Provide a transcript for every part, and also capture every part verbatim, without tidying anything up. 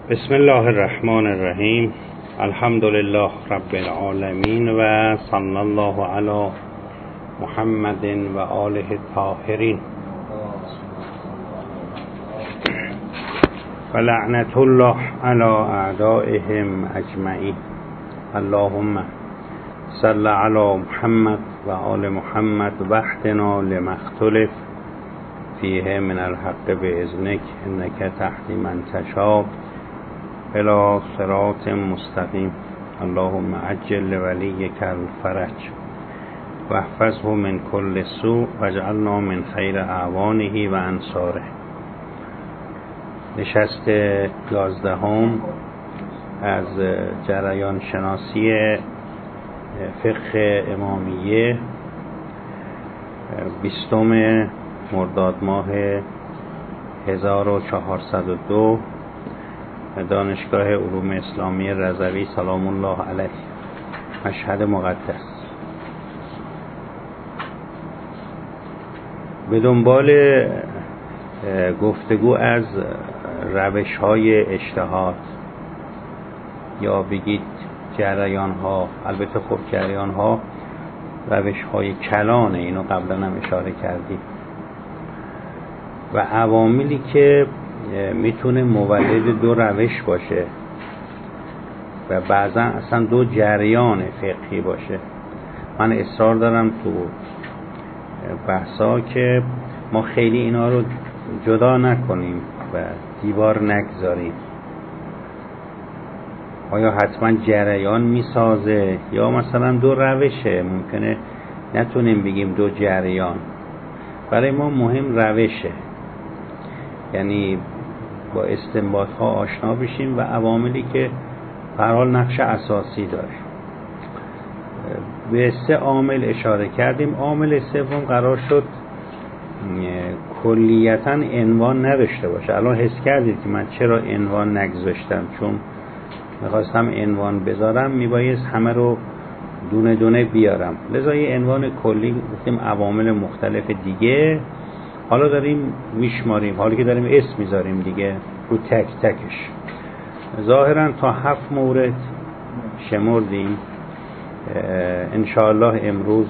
بسم الله الرحمن الرحیم. الحمد لله رب العالمین و صلی الله علی محمد و آله الطاهرین و لعنت الله علی اعدائهم اجمعین. اللهم صل علی محمد و آل محمد وحدنا لما اختلف فیه من الحق باذنک انک تهدی من تشاء الى صراط مستقیم. اللهم عجل لولیک الفرج واحفظه من كل سوء واجعلنا من خیر اعوانه و انصاره. نشست یازدهم از جریان شناسی فقه امامیه، بیستم مرداد ماه هزار و چهارصد و دو، دانشگاه علوم اسلامی رضوی سلام الله علیه، مشهد مقدس. به دنبال گفتگو از روش های اجتهاد یا بگید جریان ها، البته خب جریان ها روش های کلانه، اینو قبلا هم اشاره کردیم، و عواملی که میتونه مولد دو روش باشه و بعضا اصلا دو جریان فقهی باشه. من اصرار دارم تو بحثا که ما خیلی اینا رو جدا نکنیم و دیوار نگذاریم. آیا حتما جریان میسازه یا مثلا دو روشه؟ ممکنه نتونیم بگیم دو جریان. برای ما مهم روشه، یعنی با استنباط ها آشنا بشیم و عواملی که به هر حال نقش اساسی داره. به سه عامل اشاره کردیم. عامل سوم قرار شد کلیتاً عنوان نداشته باشه. الان حس کردید که من چرا عنوان نگذاشتم؟ چون میخواستم عنوان بذارم میبایست همه رو دونه دونه بیارم، لذا یه عنوان کلی گفتیم عوامل مختلف دیگه. حالا داریم میشماریم، حالا که داریم اسم میذاریم دیگه رو تک تکش. ظاهرا تا هفت مورد شمردیم. انشاءالله امروز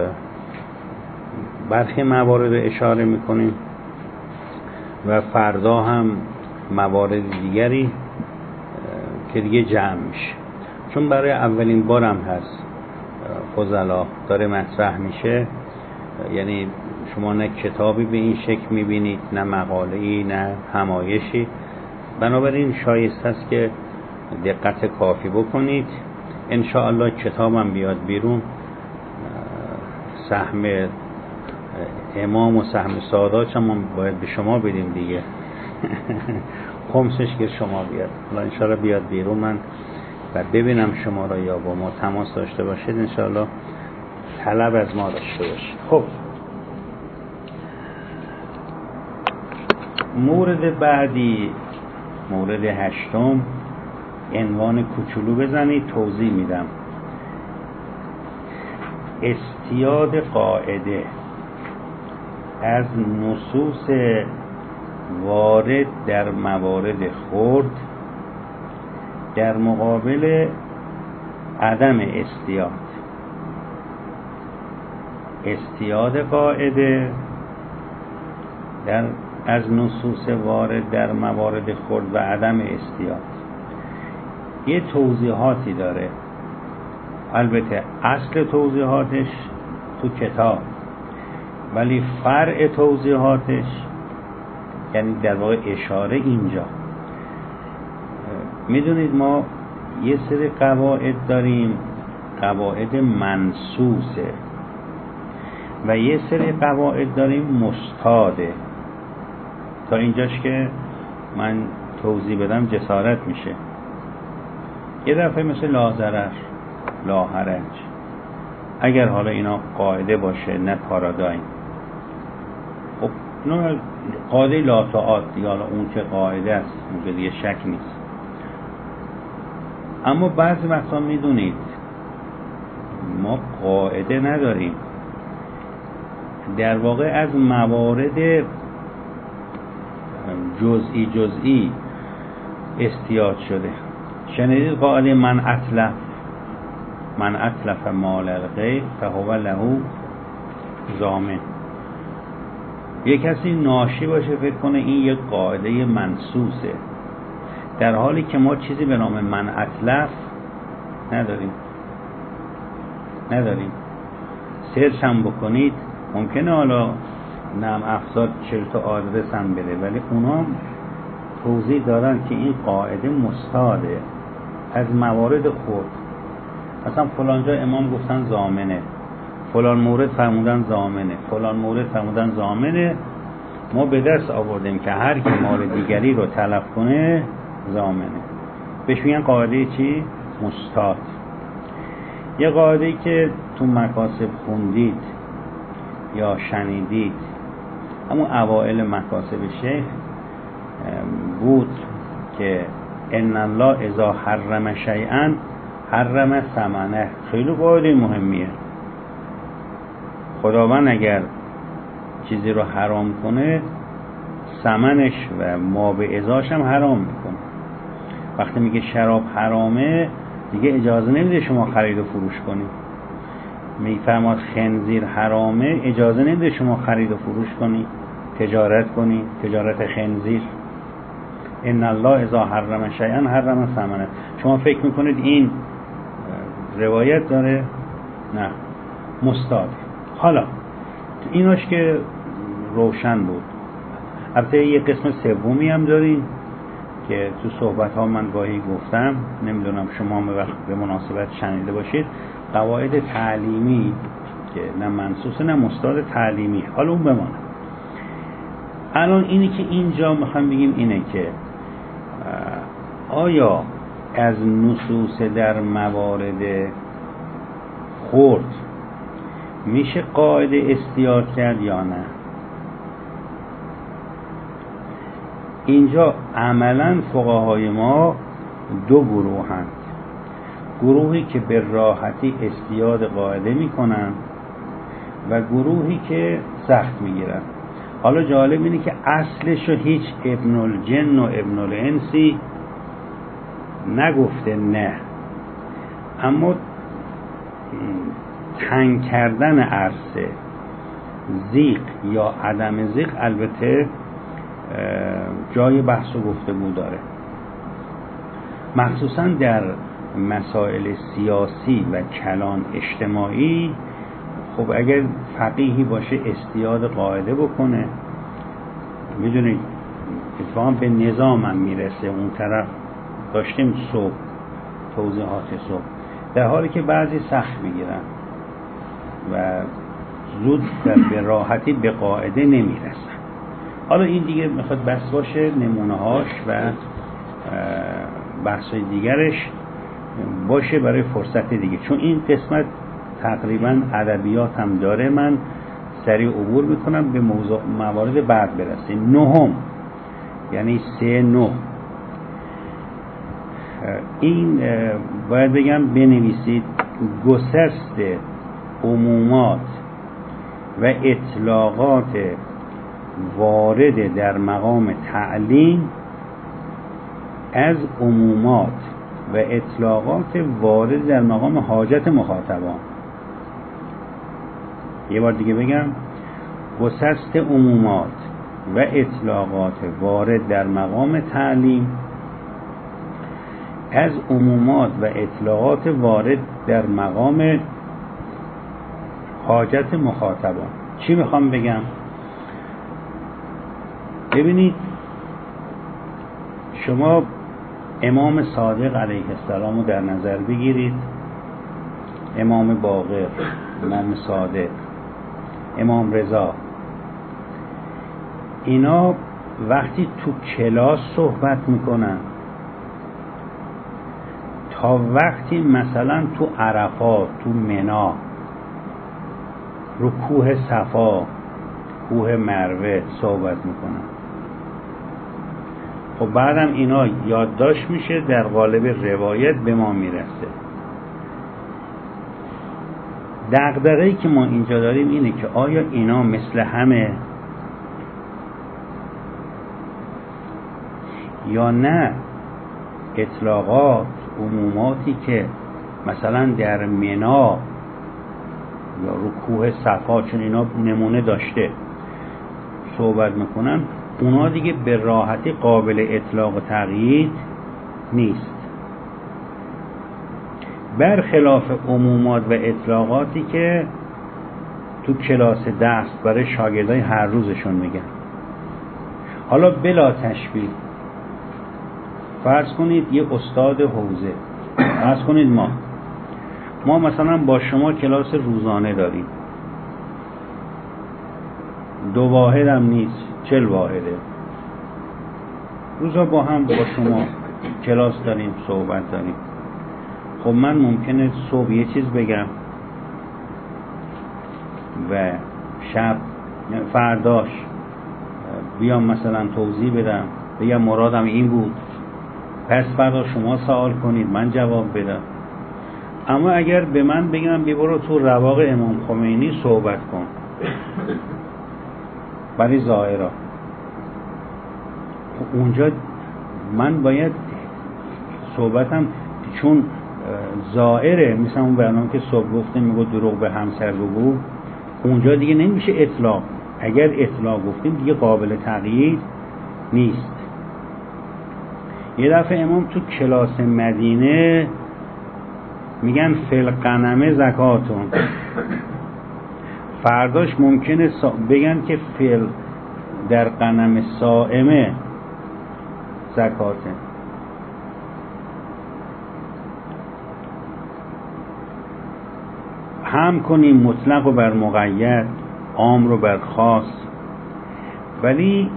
برخی موارد اشاره میکنیم و فردا هم موارد دیگری که دیگه جمع میشه، چون برای اولین بارم هست فضلا داره مطرح میشه. یعنی شما نه کتابی به این شکل میبینید، نه مقاله‌ای، نه همایشی. بنابراین شایسته است که دقت کافی بکنید. انشاءالله کتابم بیاد بیرون، سهم امام و سهم سادات هم باید به شما بدیم دیگه. خمسش که شما بیاد. حالا انشاءالله بیاد بیرون من و ببینم شما را یا با ما تماس داشته باشید، انشاءالله طلب از ما داشته باشید. خب، مورد بعدی، مورد هشتم، عنوان کوچولو بزنید توضیح میدم. استیاد قاعده از نصوص وارد در موارد خرد در مقابل عدم استیاد. استیاد قاعده در از نصوص وارد در موارد خرد و عدم استیاد یه توضیحاتی داره. البته اصل توضیحاتش تو کتاب، ولی فرع توضیحاتش یعنی در واقع اشاره اینجا. میدونید ما یه سری قواعد داریم، قواعد منصوصه، و یه سری قواعد داریم مستاده. تا اینجاش که من توضیح بدم جسارت میشه. یه دفعه مثل لا ضرر لا حرج، اگر حالا اینا قاعده باشه نه پارادایم، خب نه قاعده لا تعاد دیگه، حالا اون که قاعده است اون دیگه شک نیست. اما بعضی وقتا میدونید ما قاعده نداریم، در واقع از موارد جزئی جزئی استیاد شده. شنیدید قاعده من اتلف من اتلف مال الغیر فهو له ضامن. یک کسی ناشی باشه فکر کنه این یک قاعده منصوصه، در حالی که ما چیزی به نام من اتلف نداریم نداریم سرچ هم بکنید ممکنه حالا نرم افزار چهل تا آدرس هم بده، ولی اونا توضیح دارن که این قاعده مستعاده از موارد خود. مثلا فلان جا امام گفتن ضامنه، فلان مورد فرمودن ضامنه، فلان مورد فرمودن ضامنه، ما به دست آوردیم که هر کی مال دیگری رو تلف کنه ضامنه. بهش میگن قاعده چی؟ مستعاد. یه قاعده که تو مکاسب خوندید یا شنیدید همون اوائل مکاسب شیخ بود که ان الله اذا حرم شیئا حرم ثمنه. خیلی قاعده مهمیه. خداوند اگر چیزی رو حرام کنه ثمنش و ما به ازاش هم حرام میکنه. وقتی میگه شراب حرامه دیگه اجازه نمیده شما خرید و فروش کنید. میفرماد خنزیر حرامه، اجازه نمیده شما خرید و فروش کنید، تجارت کنید، تجارت خنزیر. ان الله اذا حرم شیئا حرم ثمنه. شما فکر میکنید این روایت داره؟ نه، مستعاد. حالا ایناش که روشن بود. البته یه قسم سومی هم داریم که تو صحبت ها من گاهی گفتم، نمیدونم شما به مناسبت شنیده باشید، قواعد تعلیمی که نه منصوصه نه مستعاد تعلیمی. حالا اون بمانه. الان اینی که اینجا میخوام بگیم اینه که آیا از نصوص در موارد خرد میشه قاعده استیاد کرد یا نه؟ اینجا عملا فقهای ما دو گروه هستند. گروهی که به راحتی استیاد قاعده میکنن و گروهی که سخت میگیرن. حالا جالب اینه که اصلشو هیچ ابن الجن و ابن الانسی نگفته نه، اما تنگ کردن عرصه، زیغ یا عدم زیغ البته جای بحث و گفتگو داره، مخصوصا در مسائل سیاسی و کلان اجتماعی. خب اگر فقیهی باشه استیاد قاعده بکنه، میدونید اتفاقا به نظام هم میرسه. اون طرف داشتیم صبح توضیحات صبح، در حالی که بعضی سخت میگیرن و زود در به راحتی به قاعده نمیرسن. حالا این دیگه میخواد بس باشه، نمونه هاش و بحثای دیگرش باشه برای فرصت دیگه، چون این قسمت تقریبا ادبیات هم داره. من سریع عبور میکنم به موضوع موارد بعد برسیم. نهم یعنی سه نه، این باید بگم بنویسید: گسست عمومات و اطلاقات وارد در مقام تعلیم از عمومات و اطلاقات وارد در مقام حاجت مخاطبان. یه بار دیگه بگم: گسست عمومات و اطلاقات وارد در مقام تعلیم از عمومات و اطلاقات وارد در مقام حاجت مخاطبان. چی میخوام بگم؟ ببینید، شما امام صادق علیه السلام رو در نظر بگیرید، امام باقر، امام صادق، امام رضا. اینا وقتی تو کلاس صحبت میکنن تا وقتی مثلا تو عرفات، تو منا، رو کوه صفا، کوه مروه صحبت میکنن. خب بعدم اینا یادداشت میشه، در قالب روایت به ما میرسه. دغدغه‌ای که ما اینجا داریم اینه که آیا اینا مثل همه یا نه؟ اطلاقات، عموماتی که مثلا در منا یا رو کوه صفا، چون اینا نمونه داشته، صحبت میکنن، اونا دیگه به راحتی قابل اطلاق و تقیید نیست، برخلاف عمومات و اطلاقاتی که تو کلاس درس برای شاگردای هر روزشون میگن. حالا بلا تشبیه فرض کنید یه استاد حوزه، فرض کنید ما ما مثلا با شما کلاس روزانه داریم، دو واحد هم نیست، چل واحده، روزا با هم با شما کلاس داریم، صحبت داریم. خب من ممکنه صبح یه چیز بگم و شب فرداش بیام مثلا توضیح بدم، بگم مرادم این بود، پس فردا شما سوال کنید من جواب بدم. اما اگر به من بگم بی برو تو رواق امام خمینی صحبت کن برای ظاهرا، اونجا من باید صحبتم چون ظاهره، مثلا اون برنامه که صبح گفتیم میگو دروغ به همسر بگو، اونجا دیگه نمیشه اطلاق. اگر اطلاق گفتیم دیگه قابل تغییر نیست. یه دفعه امام تو کلاس مدینه میگن فل غنمه زکاتون، فرداش ممکنه بگن که فل در غنم صائمه زکاته. هم کنیم مطلق رو بر مقید، عام رو بر خاص، ولی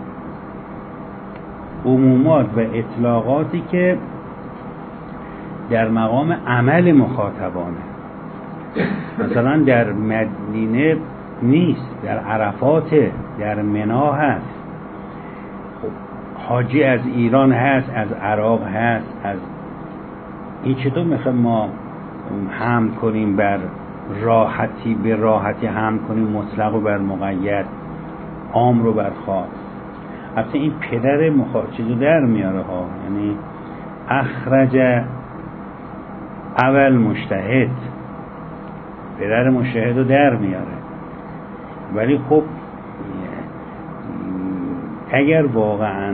عمومات و اطلاقاتی که در مقام عمل مخاطبانه، مثلا در مدینه نیست، در عرفات، در منا هست، خب حاجی از ایران هست، از عراق هست، از این چطور میخوایم ما هم کنیم بر راحتی، به راحتی هم کنیم مطلق رو بر مقید، عام رو بر خاص. حتی این پدر مخاطب چیزو در میاره ها، یعنی اخرج اول مجتهد، پدر مجتهد رو در میاره. ولی خب اگر واقعا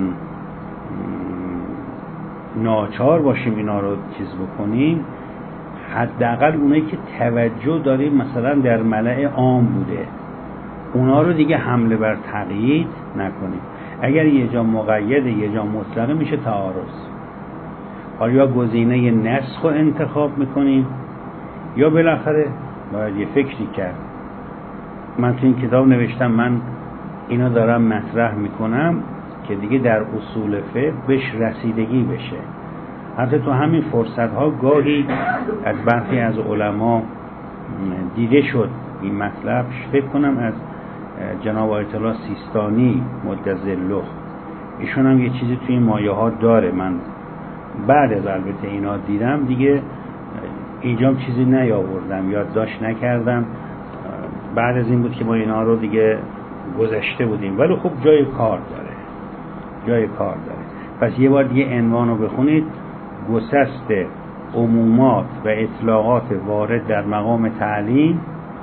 ناچار باشیم اینا رو چیز بکنیم، حداقل اونایی که توجه داریم مثلا در ملأ عام بوده، اونا رو دیگه حمله بر تقیید نکنیم. اگر یه جا مقیده یه جا مطلقه میشه تعارض. حالا یا گزینه نسخ رو انتخاب میکنیم یا بالاخره باید یه فکری کرد. من تو این کتاب نوشتم، من اینا دارم مطرح میکنم که دیگه در اصول فقه بهش رسیدگی بشه. حتی تو همین فرصت ها گاهی از برخی از علما دیده شد این مطلب، فکر کنم از جناب آیت الله سیستانی مدظله، ایشون هم یه چیزی توی این مایه ها داره. من بعد از البته اینا دیدم دیگه اینجا چیزی نیاوردم، یادداشت نکردم، بعد از این بود که ما اینا رو دیگه گذشته بودیم. ولی خب جای کار داره، جای کار داره. پس یه بار دیگه عنوان رو بخونید: گسست عمومات و اطلاقات وارد در مقام تعلیم،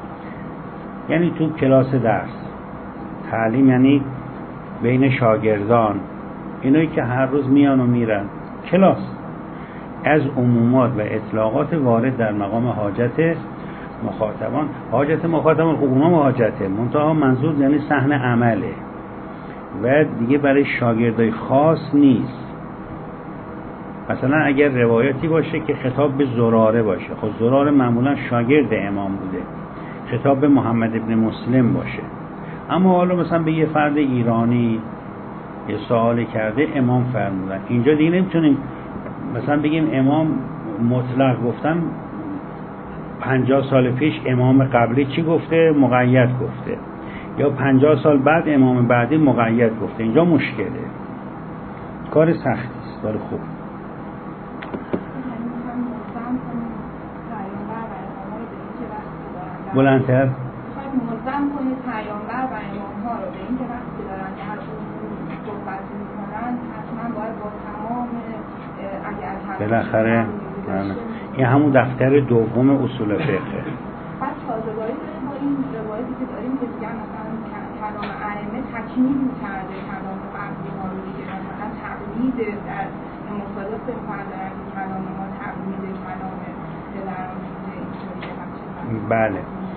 یعنی تو کلاس درس. تعلیم یعنی بین شاگردان، اینایی که هر روز میان و میرن کلاس، از عمومات و اطلاقات وارد در مقام حاجت مخاطبان. حاجت مخاطبان خب اونا حاجته، منتها منظور یعنی صحن عمله و دیگه برای شاگردای خاص نیست. مثلا اگر روایتی باشه که خطاب به زراره باشه، خب زراره معمولا شاگرد امام بوده، خطاب به محمد ابن مسلم باشه. اما حالا مثلا به یه فرد ایرانی یه سوال کرده، امام فرمودن. اینجا دیگه نمیتونیم مثلا بگیم امام مطلق گفتن، پنجاه سال پیش امام قبلی چی گفته؟ مقید گفته. یا پنجاه سال بعد امام بعدی مقید گفته. اینجا مشکله، کار سختی است. ولی خوب بلندتر ملزم کنید پیامبر و امام‌ها رو به اینکه وقتی دارن که هر صحبت می‌کنن حتما باید با تمام بالاخره این همون دفتر دوم اصول فقه. بعد سازگاری داره با این روایتی که داریم که میگن مثلا کلام ائمه تکمیل کرده کلام قبلی ها رو دیگه، مثلا تقلید در مصادف می‌کنن که کلام ما تقلید کلام پدران اینطوریه. بله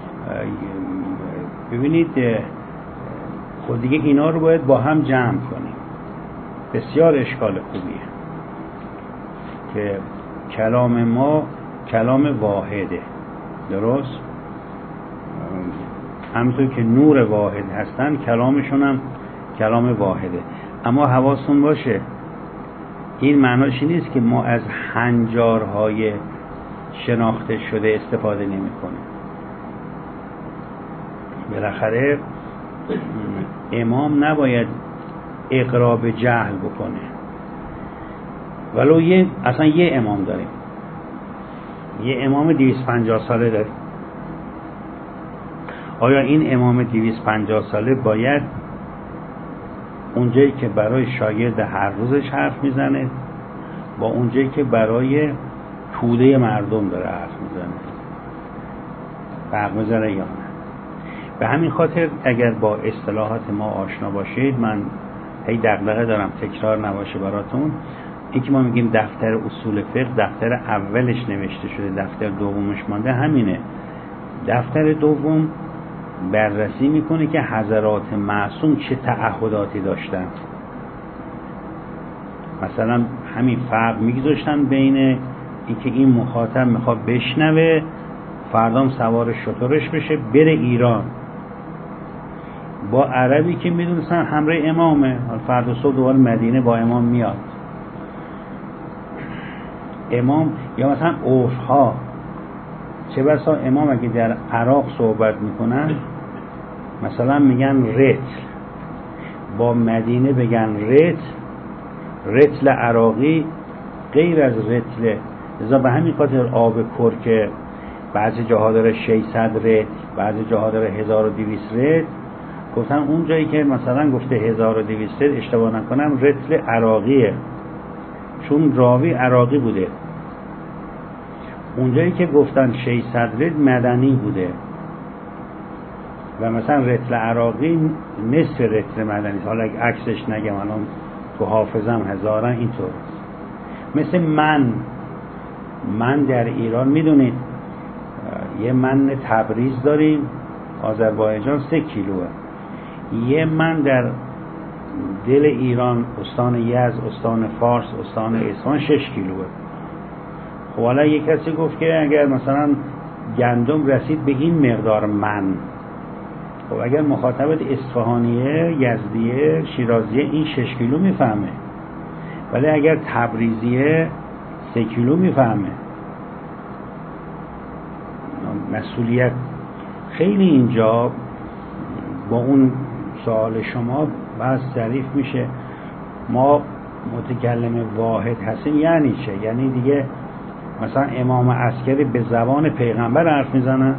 ببینید خود دیگه اینا رو باید با هم جمع کنیم. بسیار اشکال خوبیه که کلام ما کلام واحده، درست؟ همونطور که نور واحد هستن کلامشون هم کلام واحده. اما حواستون باشه این معناش نیست که ما از هنجارهای شناخته شده استفاده نمی کنیم. بالاخره امام نباید اقرا به جهل بکنه. ولو یه اصلا یه امام داریم، یه امام دویست و پنجاه ساله داریم. آیا این امام دویست و پنجاه ساله باید اونجایی که برای شاگرد هر روزش حرف میزنه با اونجایی که برای توده مردم داره حرف میزنه فرق میذاره یا نه؟ به همین خاطر اگر با اصطلاحات ما آشنا باشید، من هی دغدغه دارم تکرار نباشه براتون، این که ما میگیم دفتر اصول فقه دفتر اولش نوشته شده، دفتر دومش مانده، همینه. دفتر دوم بررسی میکنه که حضرات معصوم چه تعهداتی داشتن. مثلا همین فرق میگذاشتن بین اینکه این مخاطب میخواد بشنوه فردام سوار شترش بشه بره ایران، با عربی که میدونستن همراه امامه، فردا صبح دوباره مدینه با امام میاد. امام یا مثلا عرفها، چه بسا امام اگه در عراق صحبت میکنن مثلا میگن رتل، با مدینه بگن رتل، رتل عراقی غیر از رتل. لذا به همین خاطر آب کرک بعضی جاها داره ششصد رتل، بعضی جاها داره هزار و دویست رتل. گفتن اون جایی که مثلا گفته هزار و دویست رتل اشتباه نکنم رتل عراقیه، چون راوی عراقی بوده. اونجایی که گفتن ششصد رتل مدنی بوده و مثلا رتل عراقی نصف رتل مدنی. حالا اگه عکسش نگم الان تو حافظم هزارن اینطور. مثل من من در ایران میدونید یه من تبریز داریم آذربایجان سه کیلوه، یه من در دل ایران استان یزد، استان فارس، استان اصفهان شش کیلوه. خب حالا یک کسی گفت که اگر مثلا گندم رسید به این مقدار من، خب اگر مخاطبت اصفهانیه، یزدیه، شیرازیه این شش کیلو میفهمه، ولی اگر تبریزیه سه کیلو میفهمه. مسئولیت خیلی اینجا با اون سوال شما بس ظریف میشه. ما متکلم واحد هستیم یعنی چه؟ یعنی دیگه مثلا امام عسکری به زبان پیغمبر حرف میزنن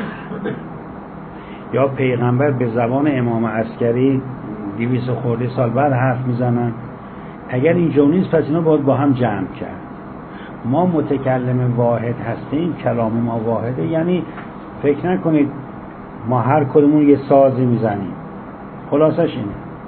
یا پیغمبر به زبان امام عسکری دویست خورده سال بعد حرف میزنن؟ اگر اینجا نیست پس اینا باید با هم جمع کرد. ما متکلم واحد هستیم، کلام ما واحده، یعنی فکر نکنید ما هر کدومون یه سازی میزنیم. خلاصش اینه.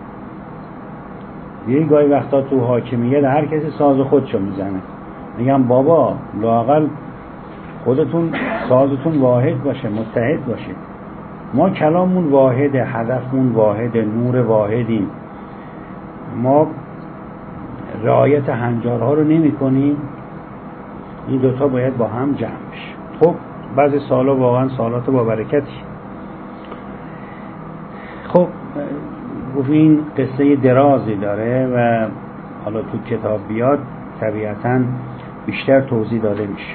یه گاهی وقتا تو حاکمیت هر کسی ساز خودشو میزنه. میگم بابا لااقل خودتون سازتون واحد باشه، متحد باشه. ما کلاممون واحده، هدفمون واحده، نور واحدیم. ما رعایت هنجارها رو نمی کنیم. این دوتا باید با هم جمع بشه. خب بعضی سالا واقعا سالات با برکتی. خب این قصه درازی داره و حالا تو کتاب بیاد طبیعتاً بیشتر توضیح داده میشه.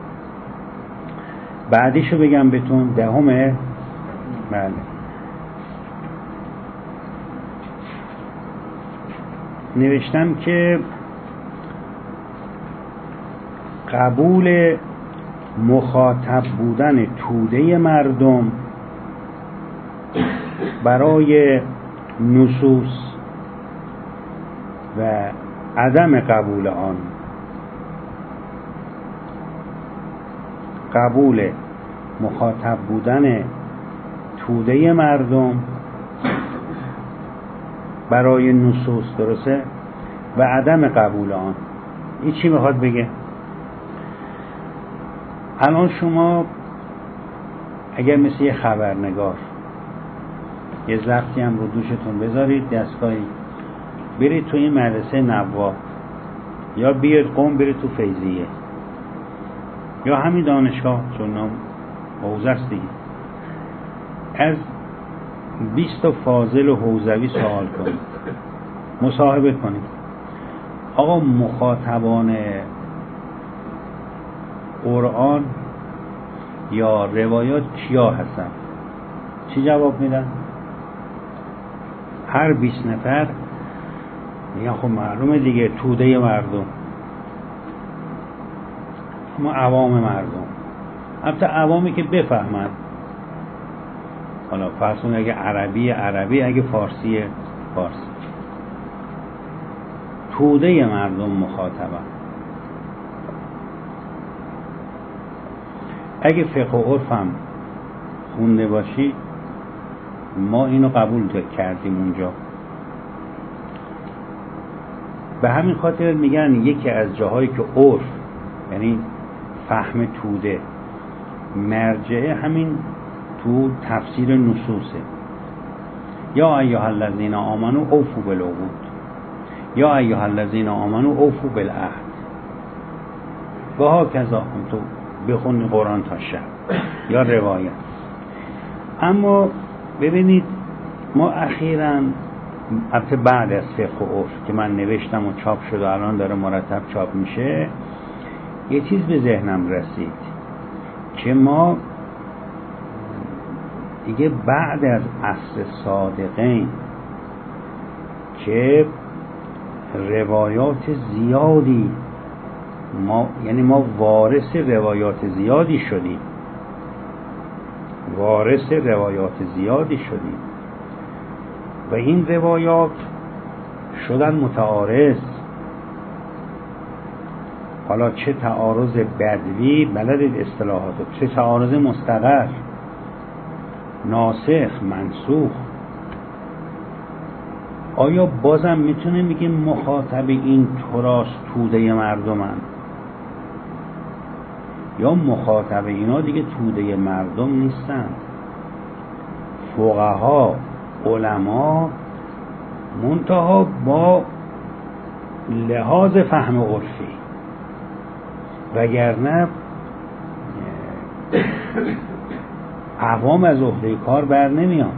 بعدیشو بگم بهتون، دهمه. بله نوشتم که قبول مخاطب بودن توده مردم برای نصوص و عدم قبول آن قبول مخاطب بودن توده مردم برای نصوص، درسته، و عدم قبول آن. این چی میخواد بگه؟ الان شما اگر مثل یه خبرنگار یه ضبطی هم رو دوشتون بذارید، دستگاهی برید تو این مدرسه نوا، یا بیاید قم برید تو فیضیه، یا همین دانشگاه چون نام حوزه است دیگه، از بیست تا فاضل و حوزوی سوال کنید، مصاحبه کنید، آقا مخاطبان قرآن یا روایات کیا هستن؟ چی جواب میدن؟ هر بیست نفر میگن خب معلومه دیگه توده مردم، ما عوام مردم، البته عوامی که بفهمن، حالا فرض کنید اگه عربی عربی، اگه فارسی فارسی، توده مردم مخاطبن. اگه فقه و عرف هم خونده باشی، ما اینو قبول کردیم اونجا. به همین خاطر میگن یکی از جاهایی که عرف یعنی فهم توده مرجعه همین تو تفسیر نصوصه. یا ایها الذین آمنوا اوفوا بالعقود، یا ایها الذین آمنوا اوفوا بالعهد، و هاکذا. هم تو بخونی قرآن تا شب یا روایت. اما ببینید ما اخیراً البته بعد از فقه و عرف که من نوشتم و چاپ شد و الان داره مرتب چاپ میشه، یه چیز به ذهنم رسید که ما دیگه بعد از عصر صادقین که روایات زیادی ما، یعنی ما وارث روایات زیادی شدیم، وارث روایات زیادی شدیم و این روایات شدن متعارض. حالا چه تعارض بدوی، بلدید اصطلاحاتو، چه تعارض مستقر، ناسخ، منسوخ. آیا بازم میتونه میگه مخاطب این تراس توده مردمن؟ یا مخاطب اینا دیگه توده مردم نیستن، فقها، علما، منتها با لحاظ فهم عرفی، وگرنه عوام از عهده کار بر نمیان.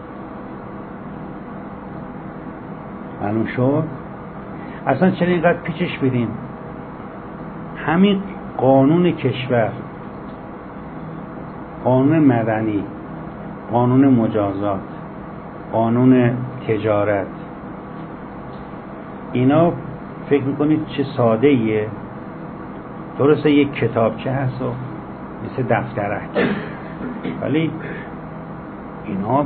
معلوم شد؟ اصلا چرا اینقدر پیچش بدیم؟ همین قانون کشور، قانون مدنی، قانون مجازات، قانون تجارت، اینا فکر میکنید چه ساده ایه؟ درسته یک کتابچه هست و مثل دفترک، ولی اینا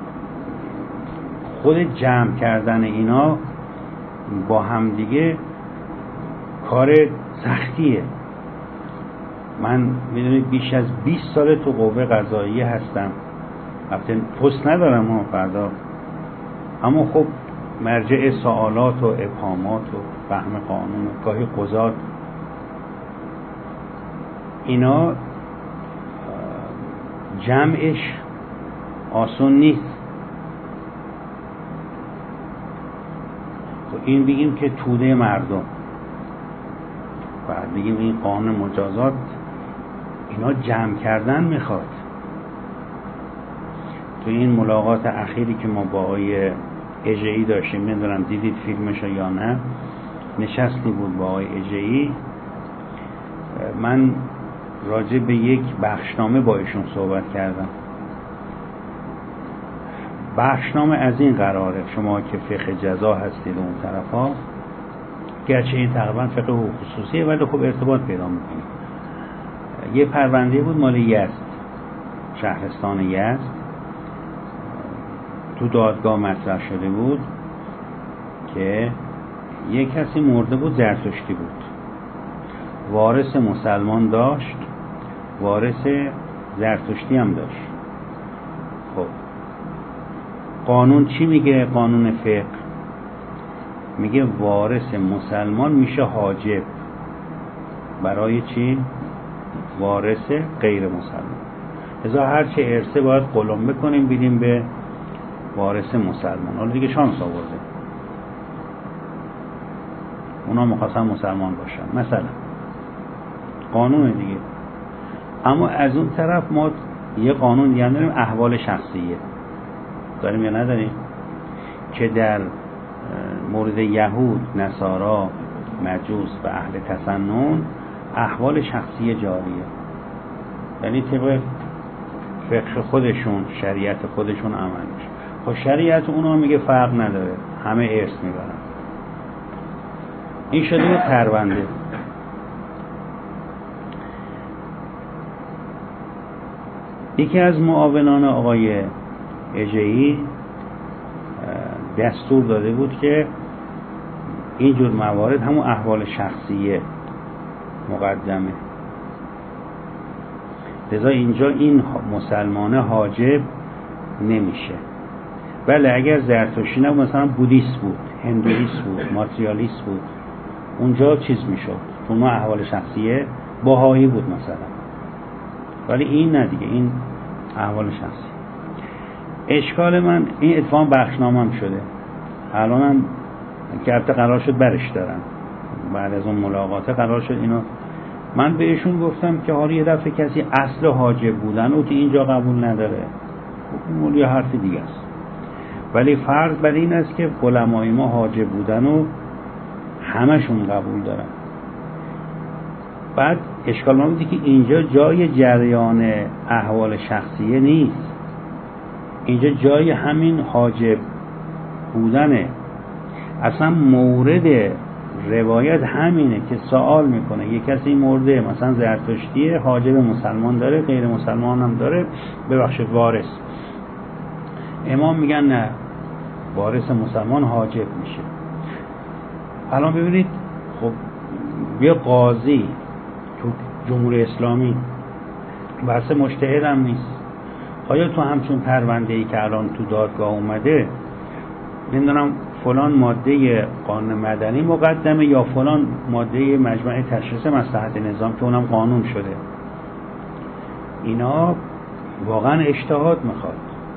خود جمع کردن اینا با همدیگه کار سختیه. من میدونید بیش از بیست سال تو قوه قضاییه هستم، البته پست ندارم ها فردا، اما خب مرجع سوالات و ابهامات و فهم قانون و گاهی قضات، اینا جمعش آسون نیست. خب این بگیم که توده مردم، بعد بگیم این قانون مجازات، اینا جمع کردن میخواد. تو این ملاقات اخیری که ما با آقای اژه‌ای داشتیم، نمیدونم دیدید فیلمشو یا نه، نشستی بود با آقای اژه‌ای، من راجع به یک بخشنامه با ایشون صحبت کردم. بخشنامه از این قراره، شما که فقه جزا هستید اون طرفا، گرچه این تقریبا فقه حقوق خصوصیه ولی خب ارتباط پیدا میکنه. یه پرونده بود مال یزد، شهرستان یزد، تو دادگاه مطرح شده بود که یک کسی مرده بود، زرتشتی بود، وارث مسلمان داشت، وارث زرتشتی هم داشت. خب قانون چی میگه؟ قانون فقه میگه وارث مسلمان میشه حاجب برای چی؟ وارث غیر مسلمان. لذا هرچه ارثه باید قلمبه کنیم بیدیم به وارث مسلمان. حالا دیگه شانس آورده اونا مخواستن مسلمان باشن مثلا، قانون دیگه. اما از اون طرف ما یه قانون دیگه داریم، احوال شخصیه داریم یا نداریم، که در مورد یهود، نصارا، مجوس و اهل تسنن احوال شخصی جاریه، یعنی طبق فقه خودشون، شریعت خودشون عمل میشه. خب شریعت اونا میگه فرق نداره، همه ارث میبرن. این شده پرونده. یکی از معاونان آقای اژه‌ای دستور داده بود که اینجور موارد همون احوال شخصیه مقدمه. لذا اینجا این مسلمانه حاجب نمیشه. بله اگر زرتشتی نبود، مثلا بودیست بود، هندویست بود، ماتریالیست بود، اونجا چیز میشد، چون ما احوال شخصیه. بهایی بود مثلا، ولی این نه دیگه، این احوال شخصی. اشکال من این اتفاق بخشنامم شده الانم که البته قرار شد برش دارم، بعد از اون ملاقاته قرار شد اینو من بهشون گفتم که حالا یه دفعه کسی اصل حاجب بودن او که اینجا قبول نداره، اون یه حرف دیگه است، ولی فرض بر این است که علمای ما حاجب بودن و همشون قبول دارن. بعد اشکال ما بودی که اینجا جای جریان احوال شخصیه نیست، اینجا جای همین حاجب بودنه. اصلا مورد روایت همینه که سوال میکنه یه کسی مرده مثلا زرتشتیه، حاجب مسلمان داره، غیر مسلمان هم داره، ببخشید وارث. امام میگن نه، وارث مسلمان حاجب میشه. الان ببینید خب یه قاضی تو جمهوری اسلامی بحث مجتهد هم نیست، آیا تو همچون پرونده ای که الان تو دادگاه اومده نمیدونم فلان ماده قانون مدنی مقدمه یا فلان ماده مجمع تشخیص مصلحت نظام که اونم قانون شده، اینا واقعا اجتهاد میخواد.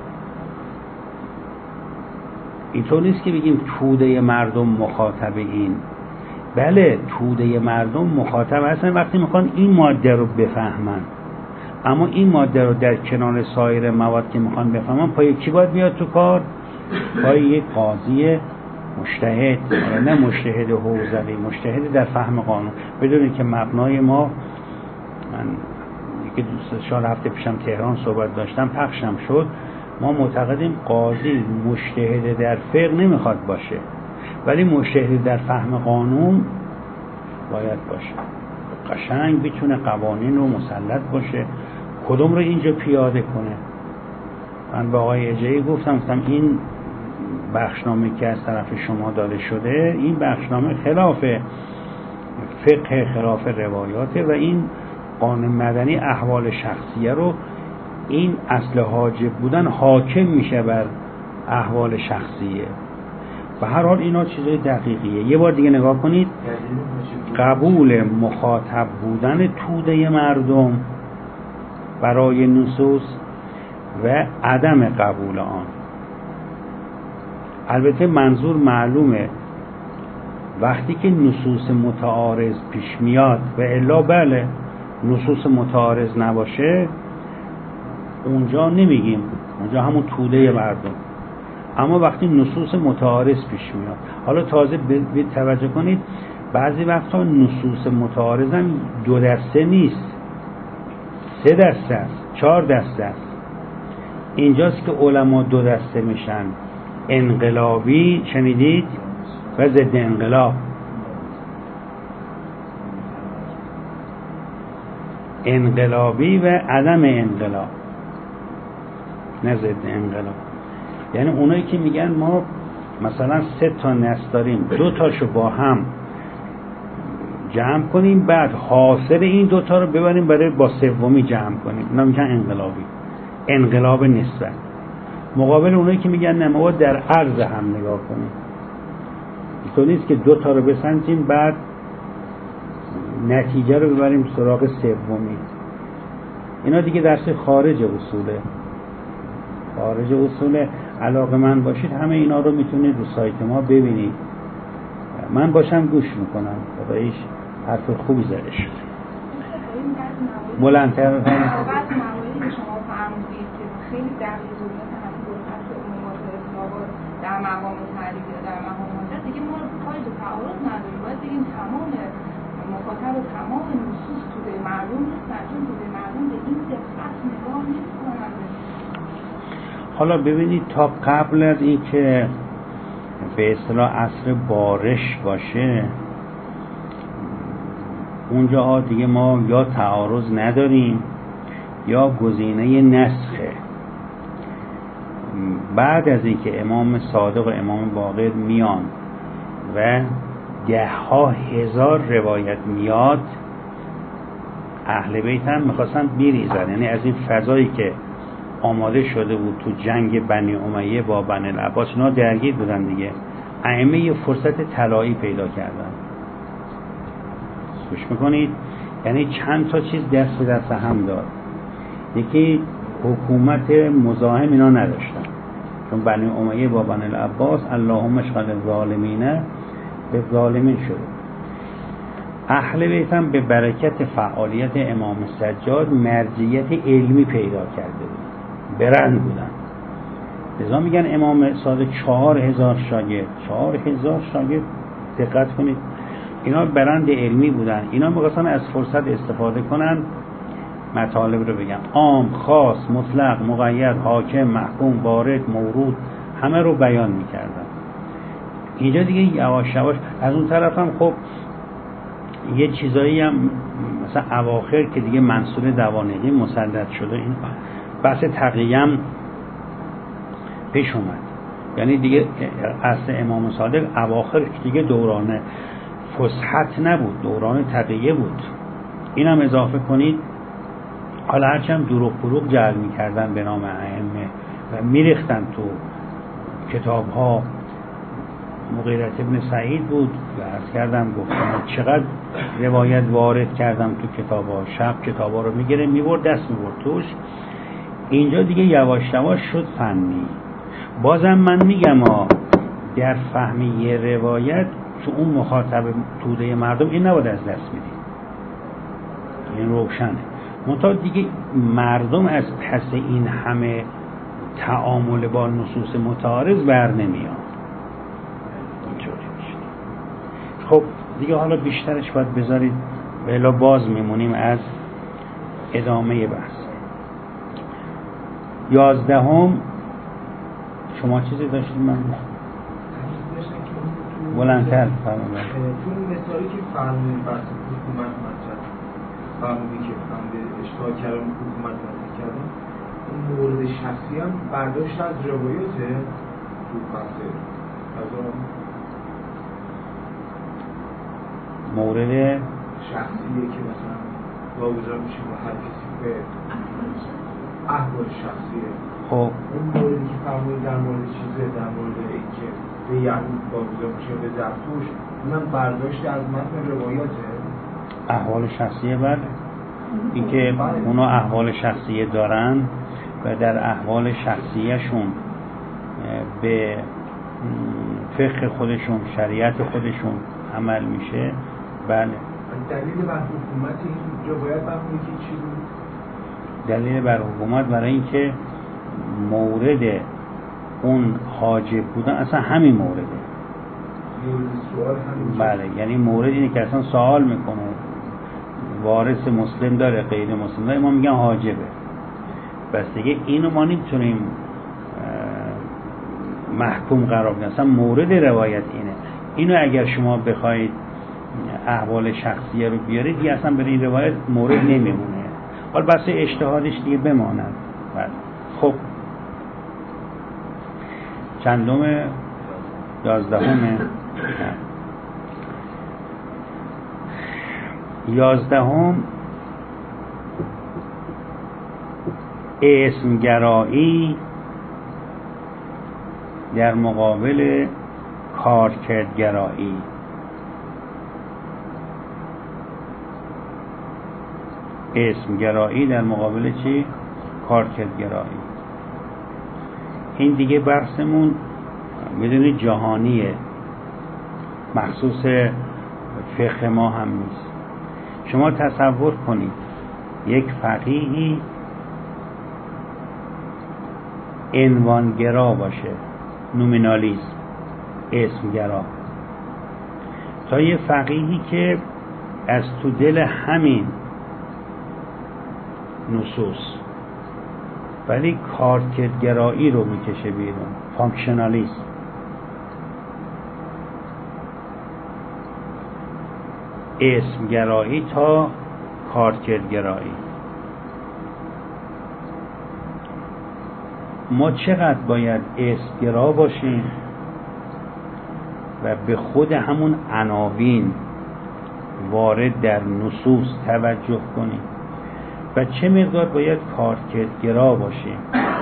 اینطور نیست که بگیم توده مردم مخاطب این، بله توده مردم مخاطب هستن وقتی میخوان این ماده رو بفهمن، اما این ماده رو در کنار سایر مواد که میخوان بفهمن پای کی باید بیاد تو کار؟ پای یک قاضی مجتهد، نه مجتهد حوزوی، مجتهد در فهم قانون. بدونید که مبنای ما، من یکی دو سال هفته پیشم تهران صحبت داشتم پخشم شد، ما معتقدیم قاضی مجتهد در فقه نمیخواد باشه، ولی مجتهد در فهم قانون باید باشه، قشنگ بتونه قوانین رو مسلط باشه، کدوم رو اینجا پیاده کنه. من با آقای اژه‌ای گفتم گفتم این بخشنامه که از طرف شما داده شده، این بخشنامه خلاف فقه، خلاف روایاته و این قانون مدنی احوال شخصیه رو، این اصل حاجب بودن حاکم میشه بر احوال شخصیه. و هر حال اینا چیزای دقیقیه. یه بار دیگه نگاه کنید، قبول مخاطب بودن توده مردم برای نصوص و عدم قبول آن. البته منظور معلومه، وقتی که نصوص متعارض پیش میاد و الا بله نصوص متعارض نباشه اونجا نمیگیم، اونجا همون توده مردم. اما وقتی نصوص متعارض پیش میاد، حالا تازه به توجه کنید بعضی وقتا نصوص متعارض هم دو دسته نیست، سه دسته است، چهار دسته است. اینجاست که علما دو دسته میشن، انقلابی شنیدید و ضد انقلاب. انقلابی و عدم انقلاب، نه ضد انقلاب. یعنی اونایی که میگن ما مثلا سه تا نص داریم، دو تاشو با هم جمع کنیم، بعد حاصل این دوتا رو ببریم برای با سومی جمع کنیم. اینا میگن انقلابی، انقلاب نسبت. مقابل اونایی که میگن نه ما در عرض هم نگاه کنیم، اینطور نیست که دوتا رو بسنجیم بعد نتیجه رو ببریم سراغ سومی. اینا دیگه درس خارج اصوله، خارج اصول. علاقه من باشید همه اینا رو میتونید رو سایت ما ببینید. من باشم گوش میکنم. خداییش حرف خوبی زده شد. بلندتر رو کنید. بعضی مواردی که شما فرمودید که خیلی دقیق بود، مثلا همین بحث عمومیات و اطلاقات در مقام تعریف یا در مقام حاجت، دیگه ما کاری به تعارض نداریم. باید بگیم تمام مخاطب و تمام نصوص توده مردم نیستن، چون توده مردم به این دقت نگاه نمی‌کنن. حالا ببینید تا قبل از این که به اصطلاح عصر بارش باشه، اونجاها دیگه ما یا تعارض نداریم یا گزینه نسخه. بعد از اینکه امام صادق و امام باقر میان و ده ها هزار روایت میاد، اهل بیت هم میخواستن بیریزن، یعنی از این فضایی که آماده شده بود تو جنگ بنی امیه با بنی العباس، اینا درگیر بودن دیگه، ائمه یه فرصت طلایی پیدا کردن. گوش میکنید؟ یعنی چند تا چیز دست به دست هم داد. یکی حکومت مزاحم اینا نداشتن، چون بنی امیه با بنی العباس اللهم اشغل الظالمین به ظالمین شده. اهل بیت هم به برکت فعالیت امام سجاد مرجعیت علمی پیدا کرده بود، برند بودن. لذا میگن امام صادق چهار هزار شاگرد، چهار هزار شاگرد، دقت کنید، اینا برند علمی بودن. اینا می‌خواستن از فرصت استفاده کنن، مطالب رو بگن، عام، خاص، مطلق، مقید، حاکم، محکوم، وارد، مورود، همه رو بیان میکردن. اینجا دیگه یواش یواش از اون طرف هم خب یه چیزایی هم مثلا اواخر که دیگه منصور دوانقی مسلط شده، این بحث تقیه هم پیش اومد. یعنی دیگه اصل امام صادق اواخر دیگه دوران فسحت نبود، دوران تقیه بود. این هم اضافه کنید. حالا هرچند دروغ پروغ جعل میکردن به نام ائمه و میریختن تو کتاب ها. مغیرة ابن سعید بود و عرض کردم گفتم چقدر روایت وارد کردم تو کتاب ها، شب کتاب ها رو میگیره میبرد دست میبرد توش. اینجا دیگه یواش یواش شد فنی. بازم من میگم ها، در فهمی یه روایت تو اون مخاطب توده مردم این نباید از دست میدیم، این روشنه. منتها دیگه مردم از پس این همه تعامل با نصوص متعارض بر نمیاد. اینجوری میشه. خب دیگه حالا بیشترش باید بذارید بلا باز میمونیم از ادامه بحث. یازدهم شما چیزی داشتید؟ من بلندتر فرمودید. تو مثالی که فرمودید بحث حکومت مطرح فرمودید که فرمودید اشتباه کردن حکومت مطرح کردن، اون مورد شخصی هم برداشت از روایته تو بحث از مورد شخصیه که مثلا واگذار میشه با هر کسی به احوال شخصیه. خب اون موردی که فرمودید در مورد چیزه، در مورد اینکه به یهود واگذار میشه به زرتوش، اونم برداشت از متن روایاته. احوال شخصیه بله، اینکه اونا احوال شخصیه دارن و در احوال شخصیهشون به فقه خودشون، شریعت خودشون عمل میشه. بله. دلیل بر حکومت این روایت فرمودید که چی بود؟ دلیل بر حکومت برای اینکه مورد اون حاجب بودن اصلا همین مورده. مورد سوال همین. بله، یعنی مورد اینه که اصلا سوال میکنه وارث مسلم داره غیر مسلم داره، ما میگن حاجبه. بس دیگه اینو ما نمیتونیم محکوم قرار بدیم، اصلا مورد روایت اینه. اینو اگر شما بخواید احوال شخصیه رو بیارید دیگه اصلا برای این روایت مورد نمیمونه. حالا بس اجتهادش دیگه بماند. بله. خب چندم؟ یازدهمه. یازدهم اسمگرایی در مقابل کارکردگرایی. اسمگرایی در مقابل چی؟ کارکردگرایی. این دیگه بحثمون بدون جهانیه، مخصوص فقه ما هم نیست. شما تصور کنید یک فقیهی عنوانگرا باشه، نومینالیسم، اسمگرا، تا یه فقیهی که از تو دل همین نصوص ولی کارکردگرایی رو میکشه بیرون، فانکشنالیسم. اسمگرایی تا کارکردگرایی. ما چقدر باید اسمگرا باشیم و به خود همون عناوین وارد در نصوص توجه کنیم و چه مقدار باید کارکردگرا باشیم.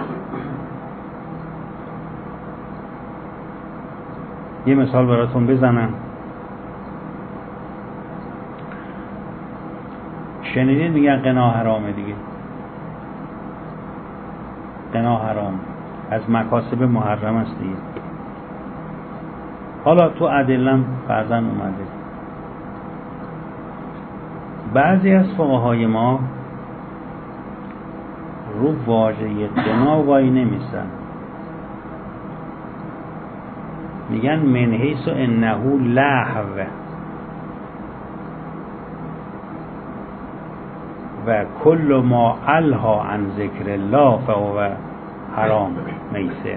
یه مثال براتون بزنم. شنیدید میگن قنا حرامه دیگه، قنا حرام از مکاسب محرم است دیگه. حالا تو ادلم بعضا اومده، بعضی از فقهای ما رو واژه قنا وای نمیسن، میگن من حیث انه لهو و کل ما الها عن ذکر الله فهو حرام میسر.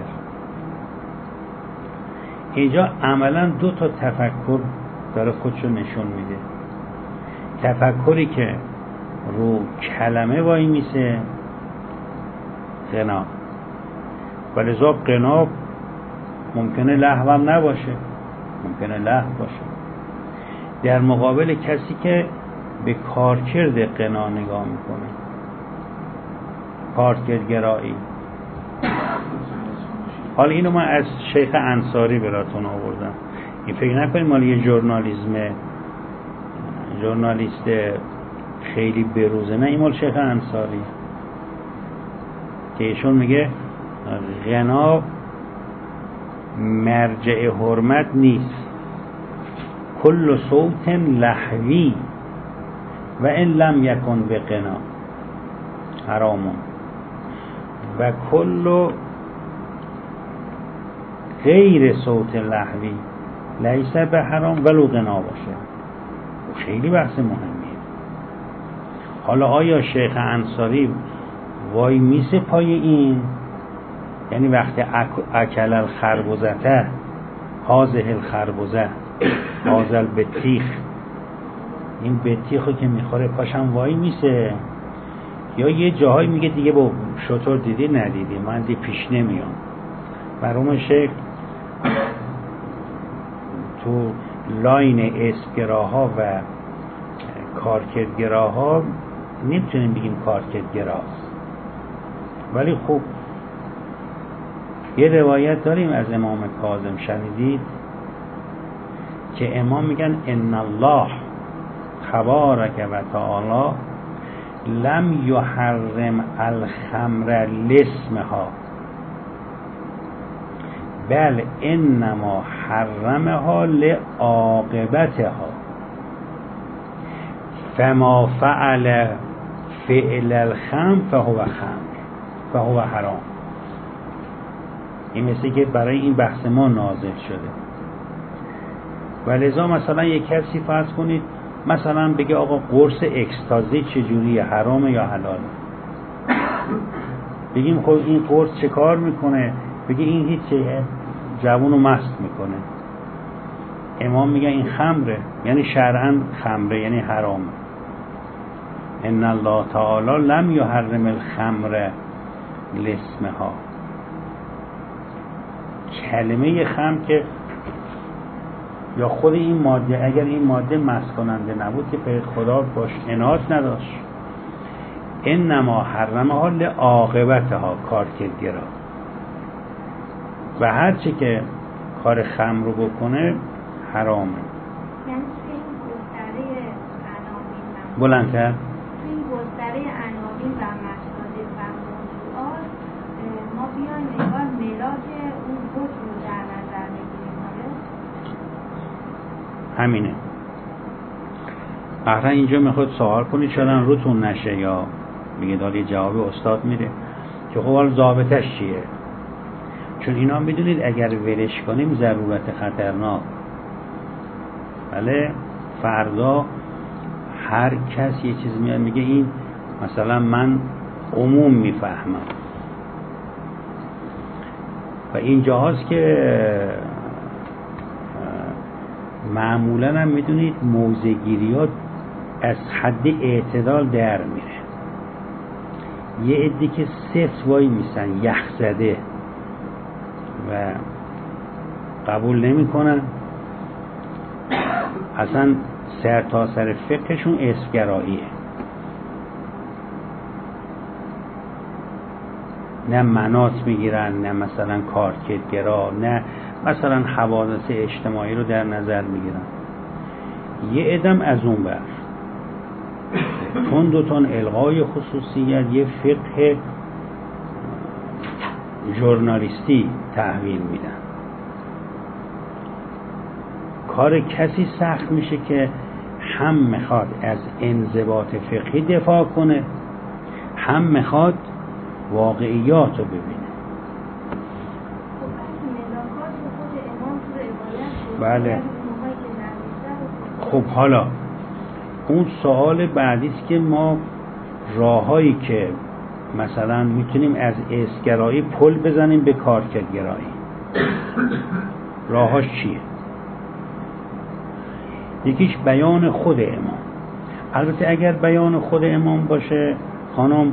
اینجا عملا دو تا تفکر داره خودشو نشون میده. تفکری که رو کلمه وای میسه قنا، ولذا قنا ممکنه لهو هم نباشه، ممکنه لهو باشه، در مقابل کسی که به کارکرد قنا نگاه میکنه، کارکردگرایی. حالا اینو من از شیخ انصاری براتون آوردم، این فکر نکنید مال یه ژورنالیسم ژورنالیست خیلی بروزه، نه، این مال شیخ انصاری که ایشون میگه غنا مرجع حرمت نیست، کل صوت لهوی و ان لم یکن به غنا حرامون و کل غیر صوت لهوی لیس به حرام ولو غنا باشه. خیلی بحث مهمیه. حالا آیا شیخ انصاری وای میسه پای این؟ یعنی وقتی اکل الخربزته هازه الخربزه هازل بطیخ، این بطیخو که میخوره پاشم وای میسه، یا یه جاهایی میگه دیگه با شطور دیدی ندیدی من دی پیش نمیام. برام شیخ تو لاین اسمگراها و کارکردگراها نمیتونیم بگیم کارکردگراست، ولی خوب یه روایت داریم از امام کاظم، شنیدید که امام میگن ان الله تبارک و تعالی لم یحرم الخمر لاسمها بل انما حرمها لعاقبتها فما فعل فعل الخمر فهو خمر فهو حرام. این مثل که برای این بحث ما نازل شده. ولذا مثلا یک کسی فرض کنید مثلا بگه آقا قرص اکستازی چجوریه، حرامه یا حلاله؟ بگیم خب این قرص چه کار میکنه؟ بگه این هیچ چیه، جوونو مست میکنه. امام میگه این خمره، یعنی شرعاً خمره، یعنی حرامه. ان الله تعالی لم یحرم الخمر لاسمها. کلمه خمر که یا خود این ماده، اگر این ماده مست کننده نبود که به خدا باش عنایت نداشت. انما حرمها لعاقبتها، کارکردگرا، و هر چی که کار خمر رو بکنه حرامه. یعنی توی این گستره عناوین بلندتر توی این گستره عناوین و مصادیق و موضوعات ما بیایم انگار ملاک اون حکم رو در نظر بگیریم. همینه. قهرن اینجا میخواد سوال کنید شدن روتون نشه، یا میگه داری جواب استاد میده که خب حال ضابطش چیه؟ چون اینا میدونید اگر ولش کنیم ضرورت خطرناک. بله فردا هر کس یه چیز میاد میگه این مثلا من عموم میفهمم، و این جاهاست که معمولا هم میدونید موضع‌گیریات از حد اعتدال در میره. یه عده که صفر وای میسن یخ زده و قبول نمی کنن، اصلا سر تا سر فقهشون اسمگراییه، نه مناط میگیرن، نه مثلا کارکردگرا، نه مثلا حوادث اجتماعی رو در نظر میگیرن. یه عدم از اون بر تون دوتون الغای خصوصیت یه فقه ژورنالیستی تحویل میدن. کار کسی سخت میشه که هم میخواد از انضباط فقهی دفاع کنه، هم میخواد واقعیات رو ببینه. بله. خب حالا اون سوال بعدی است که ما راههایی که مثلا میتونیم از اسگرایی پل بزنیم به کارکردگرایی، راهاش چیه؟ یکیش بیان خود امام. البته اگر بیان خود امام باشه خانم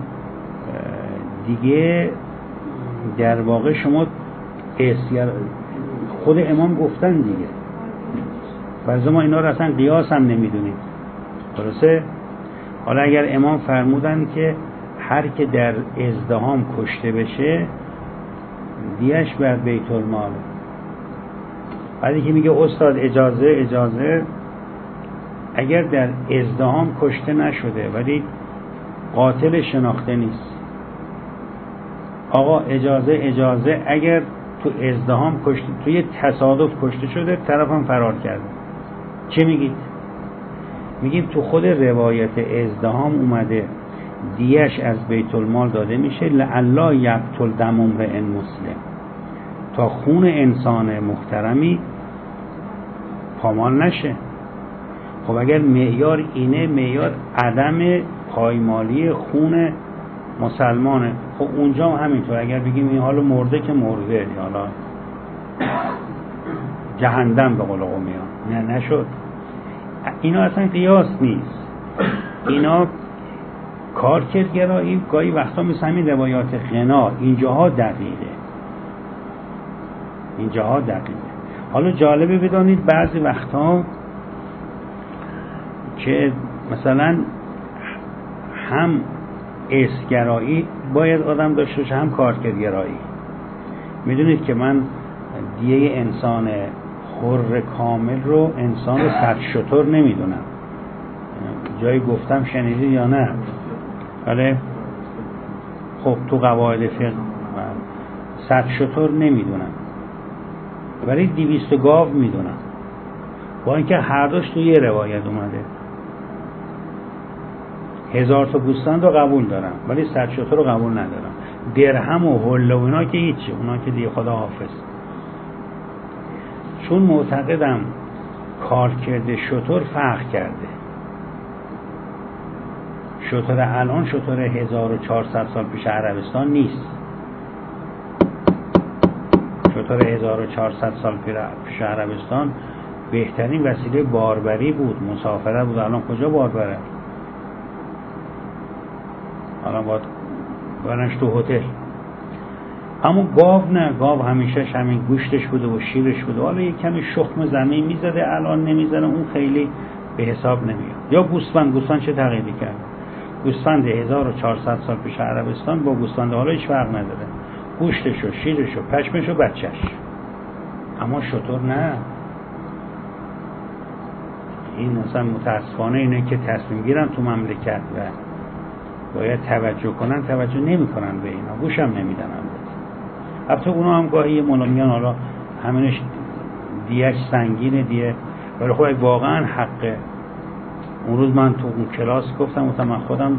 دیگه در واقع شما اسگر خود امام گفتن دیگه، بعضی ما اینا رو اصلا قیاس هم نمیدونیم. درسته؟ حالا اگر امام فرمودن که هر که در ازدحام کشته بشه دیش بر بیت المال، بعدی که میگه استاد اجازه اجازه اگر در ازدحام کشته نشده ولی قاتل شناخته نیست، آقا اجازه اجازه اگر تو ازدحام کشته، توی تصادف کشته شده طرفم فرار کرده، چه میگید؟ میگیم تو خود روایت ازدحام اومده دیش از بیت المال داده میشه لعلا یقتل دم امرئ مسلم، تا خون انسان محترمی پامال نشه. خب اگر معیار اینه، معیار عدم پایمالی خون مسلمانه، خب اونجا هم همینطور. اگر بگیم این حالا مرده که مرده، حالا جهنم به قول قومیان، نه نشد. اینا اصلا قیاس نیست. اینا کارکردگرایی گاهی وقتا مثل همین روایات غنا اینجاها دقیقه، اینجاها دقیقه. حالا جالبه بدانید بعضی وقتا که مثلا هم اسگرایی باید آدم داشته باشه هم کارکردگرایی. میدونید که من دیگه انسان حر کامل رو انسان صد شتر نمیدونم. جایی گفتم شنیدید یا نه؟ بله. خب تو قواعد فقه صد شتر نمیدونم ولی دویست گاو میدونم، با اینکه هر دوش تو یه روایت اومده. هزار تا گوسفند رو قبول دارم ولی صد شتر رو قبول ندارم. درهم و حله و اینا که هیچی، اونا که دیگه خدا حافظ. چون معتقدم کارکرد شتر فرق کرده. شتر الان شتر هزار و چهارصد سال پیش عربستان نیست. شتر هزار و چهارصد سال پیش عربستان بهترین وسیله باربری بود، مسافره بود. الان کجا باربره؟ الان باید برنش تو هتل. اما گاو نه، گاو همیشه همین گوشتش بوده و شیرش بوده، حالا یک کمی شخم زمین میزده الان نمیزنه، اون خیلی به حساب نمیاد. یا گوسفند، گوسفند چه تغییری کرد؟ گوسفند هزار و چهارصد سال پیش عربستان با گوسفند حالا هیچ فرق نداره، گوشتش و شیرش و پشمش و بچهش. اما شتر نه. این مثلا متاسفانه اینه که تصمیم گیرن تو مملکت و باید توجه کنن، توجه نمی کنن به اینا، گوش هم نمیدن. البته اونا هم گاهی مولا میگن حالا همینش دیهش سنگینه دیه، ولی خب اگه واقعا حقه. اون روز من تو اون کلاس گفتم گفتم من خودم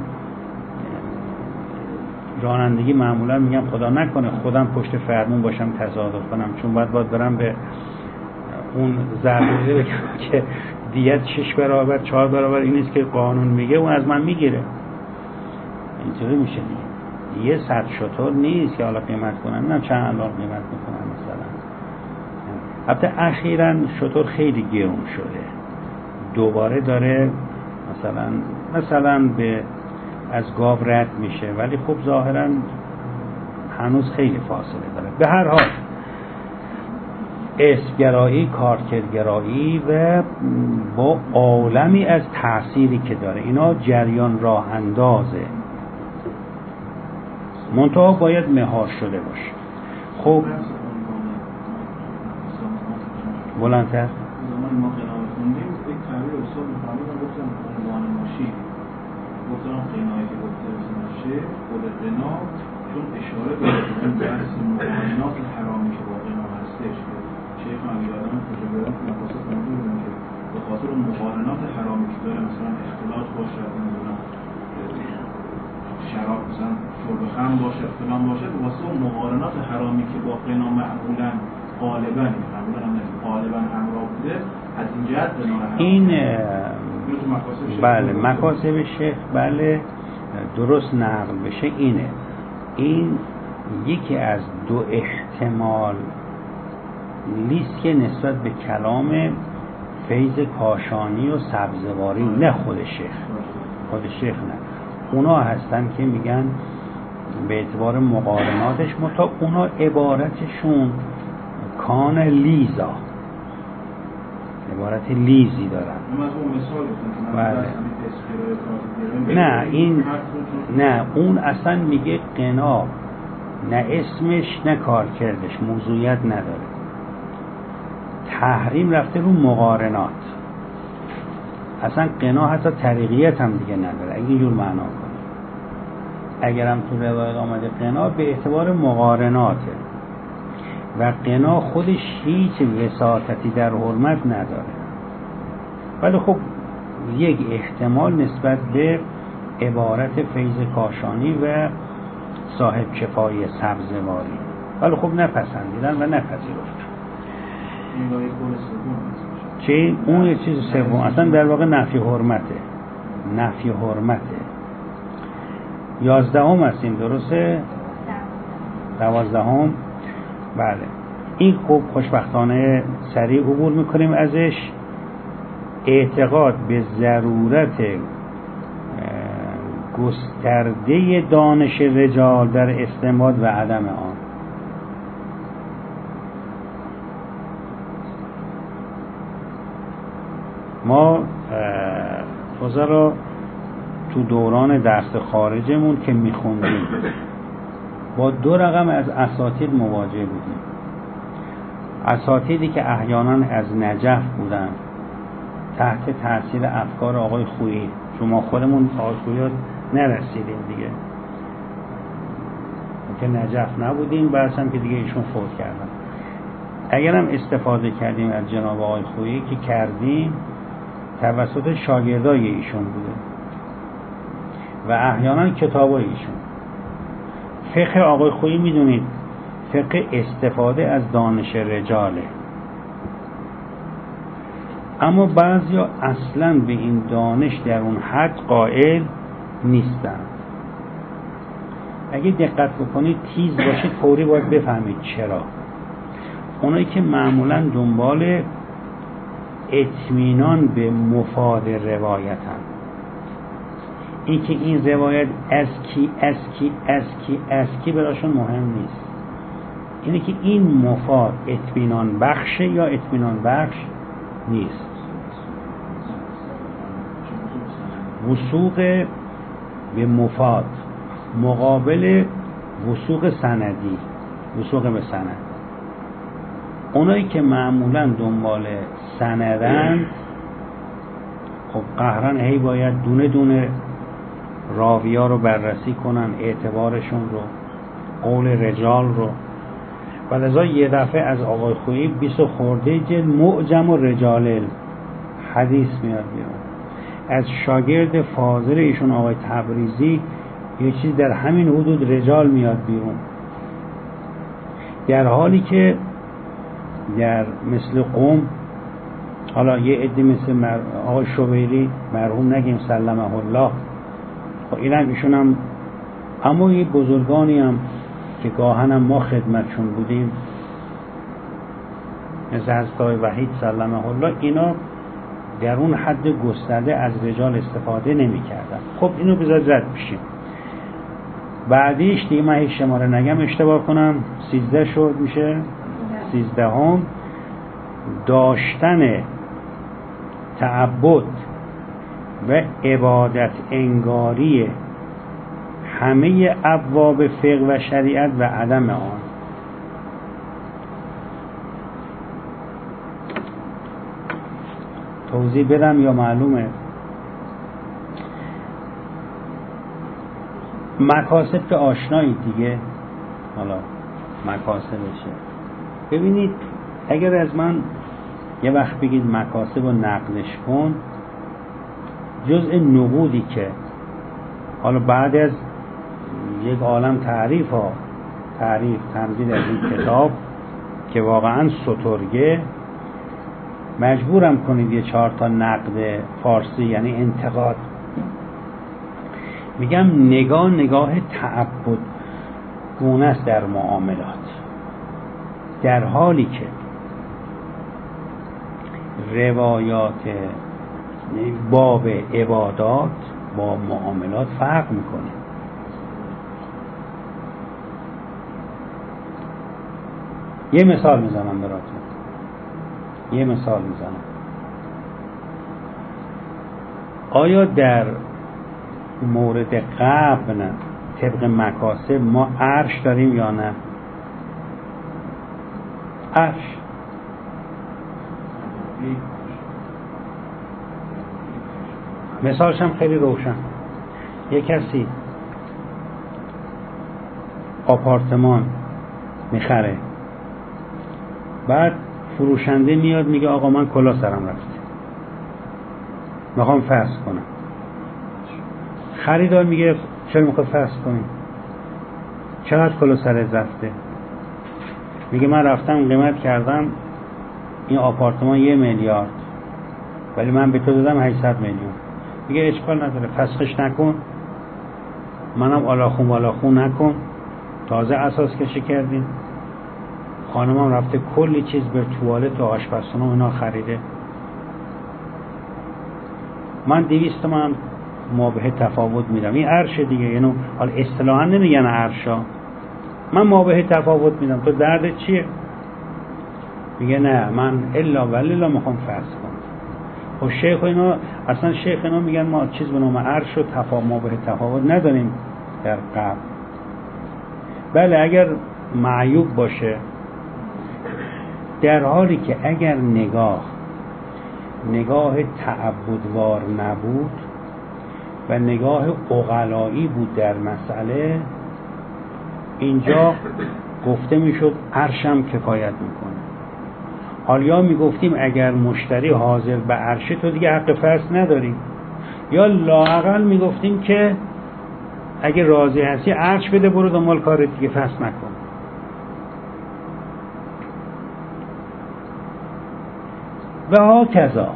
رانندگی معمولا میگم خدا نکنه خودم پشت فرمون باشم تصادف کنم، چون باید باید برم به اون ضربه بگم که دیت شش برابر چهار برابر این نیست که قانون میگه، اون از من میگیره. اینطوری میشه دیگه. یه صد شتر نیست که حالا قیمت کنن، نه چند الان قیمت میکنن مثلا. البته اخیراً شتر خیلی گرون شده، دوباره داره مثلا مثلا به از گاو رد میشه، ولی خب ظاهراً هنوز خیلی فاصله داره. به هر حال اسمگرایی، کارکردگرایی و با عالمی از تأثیری که داره، اینا جریان راه اندازه، منتها باید مهار شده باشه. خب بلندتر زمان ما قناعه خوندیم یک تعبیر استاد می‌فرمودن، گفتن عنوان ماشین، گفتم قناعی که گفته باشه خود قناع، چون اشاره به اون بحث مقارنات حرامی که با قناع هستش که شیخ هم یادم کجا برم که مقاصد کنم که به خاطر اون مقارنات حرامی که داره، مثلا اختلاط باشه، نمیدونم شراب مثلا شرب خمر باشه، فلان باشه، واسه اون مقارنات حرامی که با قناع معمولاً غالباً غالباً همراه بوده، از این جهت قناع این بله مکاسب شیخ بله درست نقل بشه اینه. این یکی از دو احتمال لیست که نسبت به کلام فیض کاشانی و سبزواری، نه خود شیخ، خود شیخ نه، اونا هستن که میگن به اعتبار مقارناتش، متا اونا عبارتشون کان لیزا، عبارت لیزی دارن. بله. نه این نه اون اصلا میگه قنا، نه اسمش نه کار کردش، موضوعیت نداره. تحریم رفته رو مقارنات، اصلا قنا حتی طریقیت هم دیگه نداره اگه اینجور معنا کنه. اگرم تو روایت آمده قنا به اعتبار مقارناته و قنا خودش هیچ وساطتی در حرمت نداره، ولی خب یک احتمال نسبت به عبارت فیض کاشانی و صاحب کفایی سبزواری، ولی خب نپسندیدن و نپذیرفتن. چه اون یه چیز سوم اصلا در واقع نفی حرمته، نفی حرمته. یازدهم هستیم درسته؟ دوازدهم بله. این خوب خوشبختانه سریع عبور میکنیم ازش. اعتقاد به ضرورت گسترده دانش رجال در استنباط و عدم آن. ما توضیح رو تو دوران درس خارجمون که میخوندیم با دو رقم از اساتید مواجه بودیم. اساتیدی که احیانا از نجف بودن تحت تاثیر افکار آقای خویی، چون ما خودمون آقای خویی نرسیدیم دیگه که نجف نبودیم، بعد هم که دیگه ایشون فوت کردن. اگرم استفاده کردیم از جناب آقای خویی که کردیم توسط شاگردای ایشون بوده و احیانا کتابای ایشون. فقه آقای خویی میدونید فقه استفاده از دانش رجاله، اما بعضیا اصلا به این دانش در اون حد قائل نیستن. اگه دقت بکنید تیز باشید فوری باید بفهمید چرا. اونایی که معمولا دنبال اطمینان به مفاد روایتن، این که این روایت از کی از کی از کی از کی براشون مهم نیست. اینه که این مفاد اطمینان بخشه یا اطمینان بخش نیست. وثوق به مفاد مقابل وثوق سندی، وثوق به سند. اونایی که معمولا دنبال سندند خب قهرن هی باید دونه دونه راویا رو بررسی کنن، اعتبارشون رو، قول رجال رو، و لذا یه دفعه از آقای خویی بیست خورده جلد معجم و رجال حدیث میاد بیرون. از شاگرد فاضل ایشون آقای تبریزی یه چیز در همین حدود رجال میاد بیرون، در حالی که در مثل قوم حالا یه عده مثل مر... آقای شبیری مرحوم نگیم سلمه الله، خب اینم ایشون هم اما یه بزرگانی هم که گاهن هم ما خدمتشون بودیم مثل حضرت آقای وحید سلمه الله، اینا در اون حد گسترده از رجال استفاده نمی کردن. خب اینو بذار رد بشیم. بعدیش دیگه من هیچ شماره نگم اشتباه کنم، سیزده شد میشه سیزده هم داشتن تعبد و عبادت انگاری همه ابواب فقه و شریعت و عدم آن. توضیح بدم یا معلومه؟ مکاسب که آشنایی دیگه، حالا مکاسب بشه. ببینید اگر از من یه وقت بگید مکاسب رو نقلش کن، جزء نقودی که حالا بعد از یک عالم تعریف ها تعریف تمدید از این کتاب که واقعا سترگه، مجبورم کنید یه چهار تا نقد فارسی یعنی انتقاد. میگم نگاه نگاه تعبد گونه است در معاملات، در حالی که روایات باب عبادات با معاملات فرق میکنه. یه مثال میزنم براتون، یه مثال میزنم. آیا در مورد قبل طبق مکاسب ما عرش داریم یا نه؟ عرش مثالش هم خیلی روشن. یک کسی آپارتمان میخره، بعد فروشنده میاد میگه آقا من کلاه سرم رفته میخوام فسخ کنم. خریدار میگه چرا میخواد فسخ کنی؟ چقدر کلاه سرت رفته؟ میگه من رفتم قیمت کردم این آپارتمان یه میلیارد ولی من به تو دادم هشتصد میلیون. میگه اشکال نداره فسخش نکن، منم آلاخون بالاخون نکن، تازه اساس کشی کردیم، خانمم رفته کلی چیز به توالت و آشپزخونه اینا خریده، من دویست تومن مابه تفاوت میدم. این عرش دیگه، یعنی حال اصطلاحا نمیگن عرشا، من مابه تفاوت میدم، تو درد چیه؟ میگه نه من الا ولیلا میخوام فرض کنم. خب شیخ اینا اصلا شیخ اینا میگن ما چیز به نام عرش و تفاوت مابه تفاوت نداریم در قبل. بله اگر معیوب باشه، در حالی که اگر نگاه نگاه تعبدوار نبود و نگاه عقلایی بود در مسئله، اینجا گفته میشد عرشم کفایت میکنه. حالا یا میگفتیم اگر مشتری حاضر به عرشه تو دیگه حق فسخ نداری، یا لااقل میگفتیم که اگه راضی هستی عرش بده برو دنبال کارت دیگه فسخ نکن. و ها کذا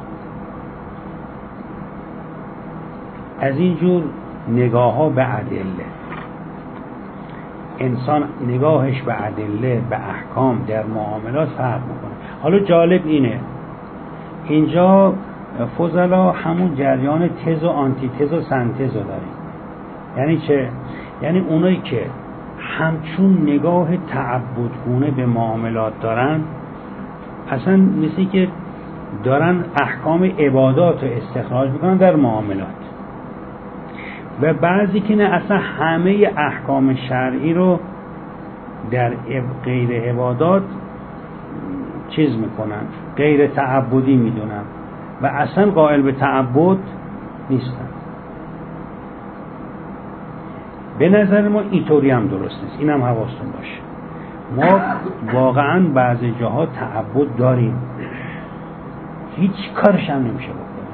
از اینجور نگاه ها به ادله، انسان نگاهش به ادله به احکام در معاملات فرق میکنه. حالا جالب اینه اینجا فضلا همون جریان تز و آنتی تز و سنتز رو داریم. یعنی چه؟ یعنی اونایی که همچون نگاه تعبدگونه به معاملات دارن، اصلا مثل که دارن احکام عبادات رو استخراج میکنن در معاملات، و بعضی که نه، اصلا همه احکام شرعی رو در غیر عبادات چیز میکنن، غیر تعبدی میدونن و اصلا قائل به تعبد نیستن. به نظر ما اینطوری هم درست نیست، این هم حواستون باشه. ما واقعا بعضی جاها تعبد داریم، هیچ کارش هم نمیشه بکنیم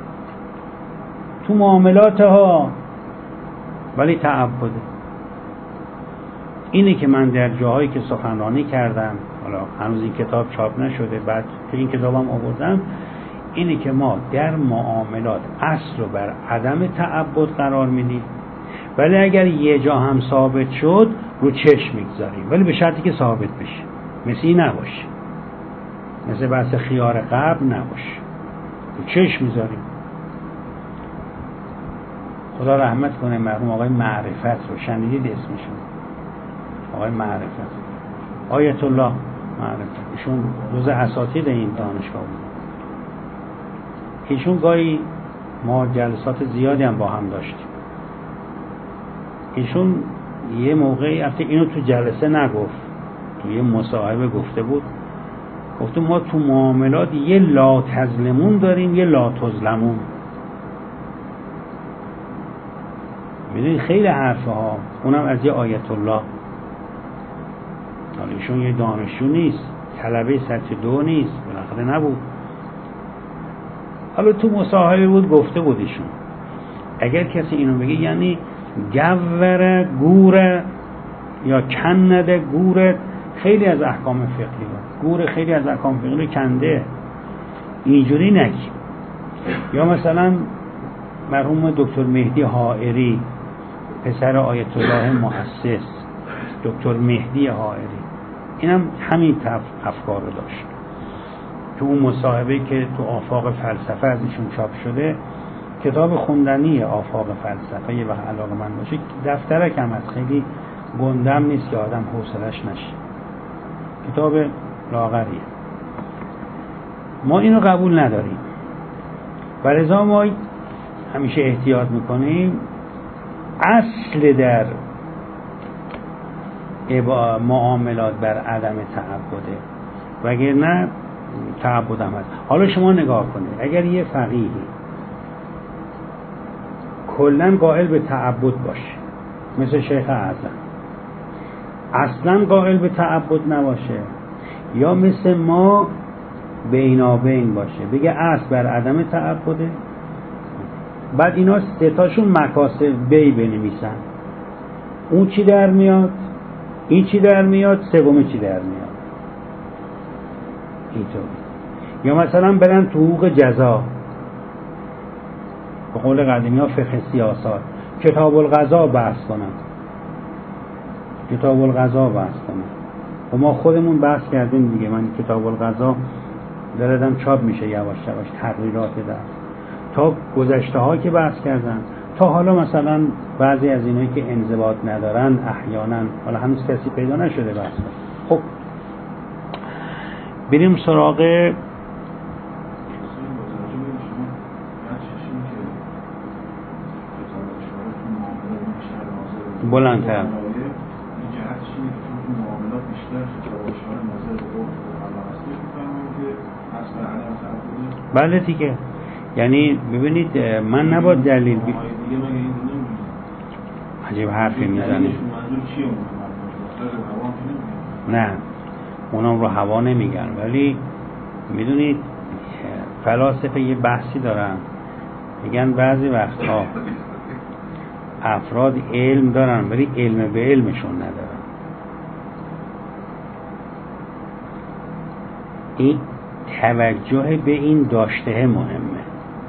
تو معاملات ها، ولی تعبده. اینه که من در جاهایی که سخنرانی کردم، حالا هنوز این کتاب چاپ نشده، بعد که این کتابم آوردم، اینه که ما در معاملات اصل رو بر عدم تعبد قرار میدیم، ولی اگر یه جا هم ثابت شد رو چشم میگذاریم، ولی به شرطی که ثابت بشه. مثل این نباشه، مثل بحث خیار قبل نباشه، رو چشم میذاریم. خدا رحمت کنه مرحوم آقای معرفت رو شنیدید اسمشون؟ آقای معرفت، آیت الله معرفت، ایشون جز اساتید این دانشگاه بود. ایشون گاهی ما جلسات زیادی هم با هم داشتیم. ایشون یه موقعی البته اینو تو جلسه نگفت، تو یه مصاحبه گفته بود، گفته ما تو معاملات یه لا تظلمون داریم، یه لا تظلمون. میدونی خیلی حرفه ها، اونم از یه آیت الله. حالا ایشون یه دانشجو نیست، طلبه سطح دو نیست، بالاخره نبود. حالا تو مصاحبه بود گفته بود ایشون اگر کسی اینو بگه یعنی گوره گوره یا کنده گوره خیلی از احکام فقهی رو گوره خیلی از احکام فقهی رو کنده، اینجوری نگی. یا مثلا مرحوم دکتر مهدی حائری، پسر آیت الله مؤسس دکتر مهدی حائری، اینم همین افکار رو داشت. تو اون مصاحبه که تو آفاق فلسفه از ایشون چاپ شده، کتاب خوندنی آفاق فلسفه، یه وقت علاقه من باشه، دفترک هم از خیلی گندم نیست که آدم حوصلش نشه، کتاب لاغریه. ما اینو قبول نداریم و لذا ما همیشه احتیاط میکنیم اصل در معاملات بر عدم تعبده، وگرنه تعبد هم هست. حالا شما نگاه کنید، اگر یه فقیهی کلن قائل به تعبد باشه مثل شیخ اعظم، اصلا قائل به تعبد نباشه، یا مثل ما بینابین باشه بگه اصل بر عدم تعبده، بعد اینا ستاشون مکاسب بی بنویسن، اون چی در میاد، این چی در میاد، سومی چی در میاد، اینطور. یا مثلا برن تو حقوق جزا، به قول قدیمی ها فقه سیاست، کتاب القضا بحث کنن، کتاب القضا بحث کنن. و ما خودمون بحث کردیم دیگه، من کتاب القضا دردم چاپ میشه یواش یواش، تقریرات در تا گذشته ها که بحث کردن، تا حالا مثلا بعضی از اینایی که انضباط ندارن احیانا، حالا هنوز کسی پیدا نشده بحث کنن. خب بریم سراغ بلندتر. بله دیگه، یعنی ببینید من نباید دلیل بی... عجیب حرفی میزنه. نه اونم رو هوا نمیگن، ولی میدونید فلاسفه یه بحثی دارن، میگن بعضی وقتها افراد علم دارن ولی علم به علمشون ندارن. این توجه به این داشته مهمه.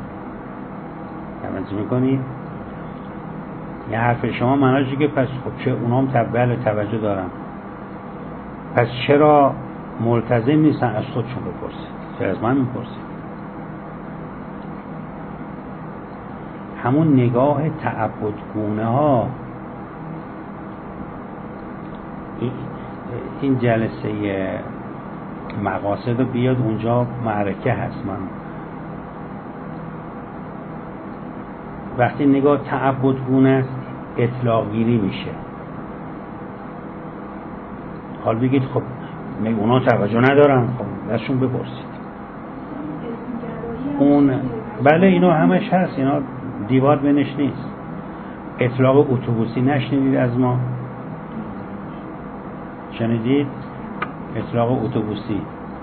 توجه میکنید؟ یه حرف شما معناشه که پس خب چه اونام تبعیل توجه دارن، پس چرا ملتزم نیستن؟ از خودشون بپرسید، چرا از من میپرسید؟ همون نگاه تعبدگونه ها این جلسه مقاصد رو بیاد اونجا معرکه هست. من وقتی نگاه تعبدگونه است اطلاق گیری میشه. حال بگید خب اونا توجه ندارن، خب ازشون بپرسید. اون بله اینا همش هست، اینا دیوار بینش نیست. اطلاق اتوبوسی نشنیدید از ما؟ شنیدید؟ اطلاق اتوبوسی.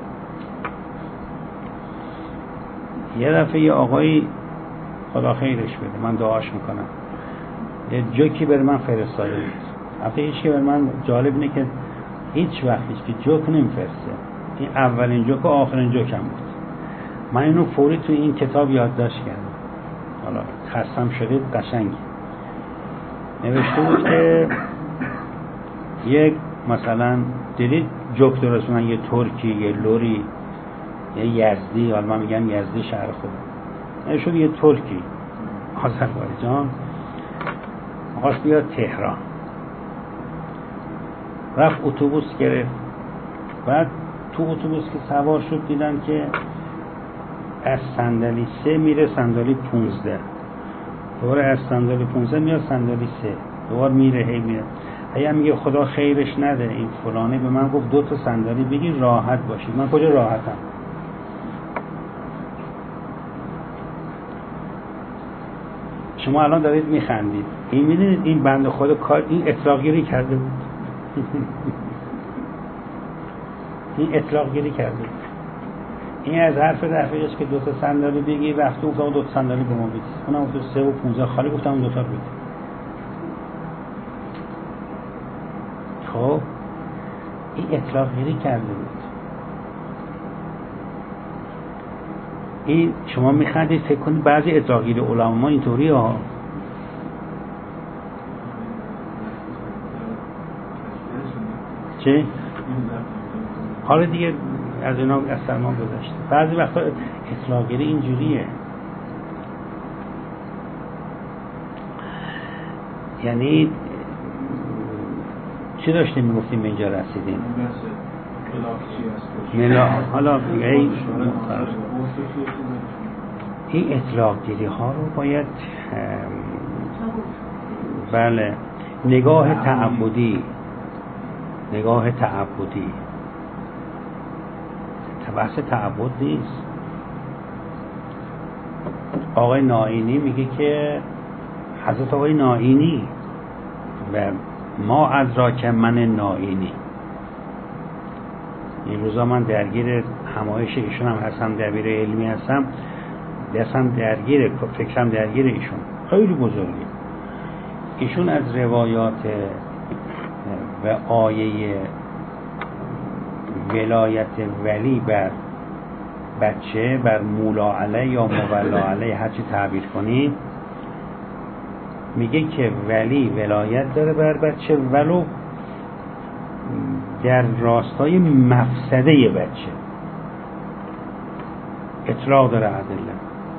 یه دفعه یه آقایی خدا خیرش بده، من دعاش میکنم، یه جوکی بر من فرستاده بود. البته هیچ که بر من جالب اینه که هیچ وقت هیچ که جوک نمیفرسته. این اولین جوک و آخرین جوک هم بود. من اینو فوری تو این کتاب یادداشت کردم. حالا خستم شدید قشنگی نوشته بود که یک مثلا دیدید جوک درستونن، یه ترکی، یه لوری، یه یزدی، حالا من میگم یزدی شهر خودم، نشون یه ترکی آذربایجان خواست بیاد تهران، رفت اتوبوس گرفت، بعد تو اتوبوس که سوار شد دیدن که از صندلی سه میره صندلی پونزده، دوباره از صندلی پونزده میاد صندلی سه، دوباره میره هی میره. هی میگه خدا خیرش نده این فلانه به من گفت دو تا صندلی بگیر راحت باشید. من کجا راحتم؟ شما الان دارید میخندید، این میدونید این بنده خدا کار این اطلاق گیری کرده بود. این اطلاق گیری کرده بود. این از حرف رفیقش که دو تا صندلی بگیر رفته و دو تا صندلی به ما بدید، اونم گفت سه و پونزده خالی، گفتم اون دو تا بدید. خب این اطلاق گیری کرده بود. این شما میخندید فکر کنید بعضی اطلاق گیری علما اینطوری ها. چه؟ حالا دیگه از اینا از سرمان گذاشته. بعضی وقتا اطلاق گیری اینجوریه. یعنی چی داشتیم میگفتیم به اینجا رسیدیم؟ ملا حالا ای این اطلاق گیری ها رو باید بله نگاه تعبدی نگاه تعبدی بحث تعبد نیست. آقای نائینی میگه که حضرت آقای نائینی و ما ادراک من نائینی، این روزا من درگیر همایش ایشون هم هستم، دبیر علمی هستم، دستم درگیر فکرم درگیر ایشون خیلی بزرگی. ایشون از روایات و آیه ولایت ولی بر بچه، بر مولا علیه یا مولا علیه هرچی تعبیر کنید، میگه که ولی ولایت داره بر بچه ولو در راستای مفسده بچه، اطلاق داره عدله،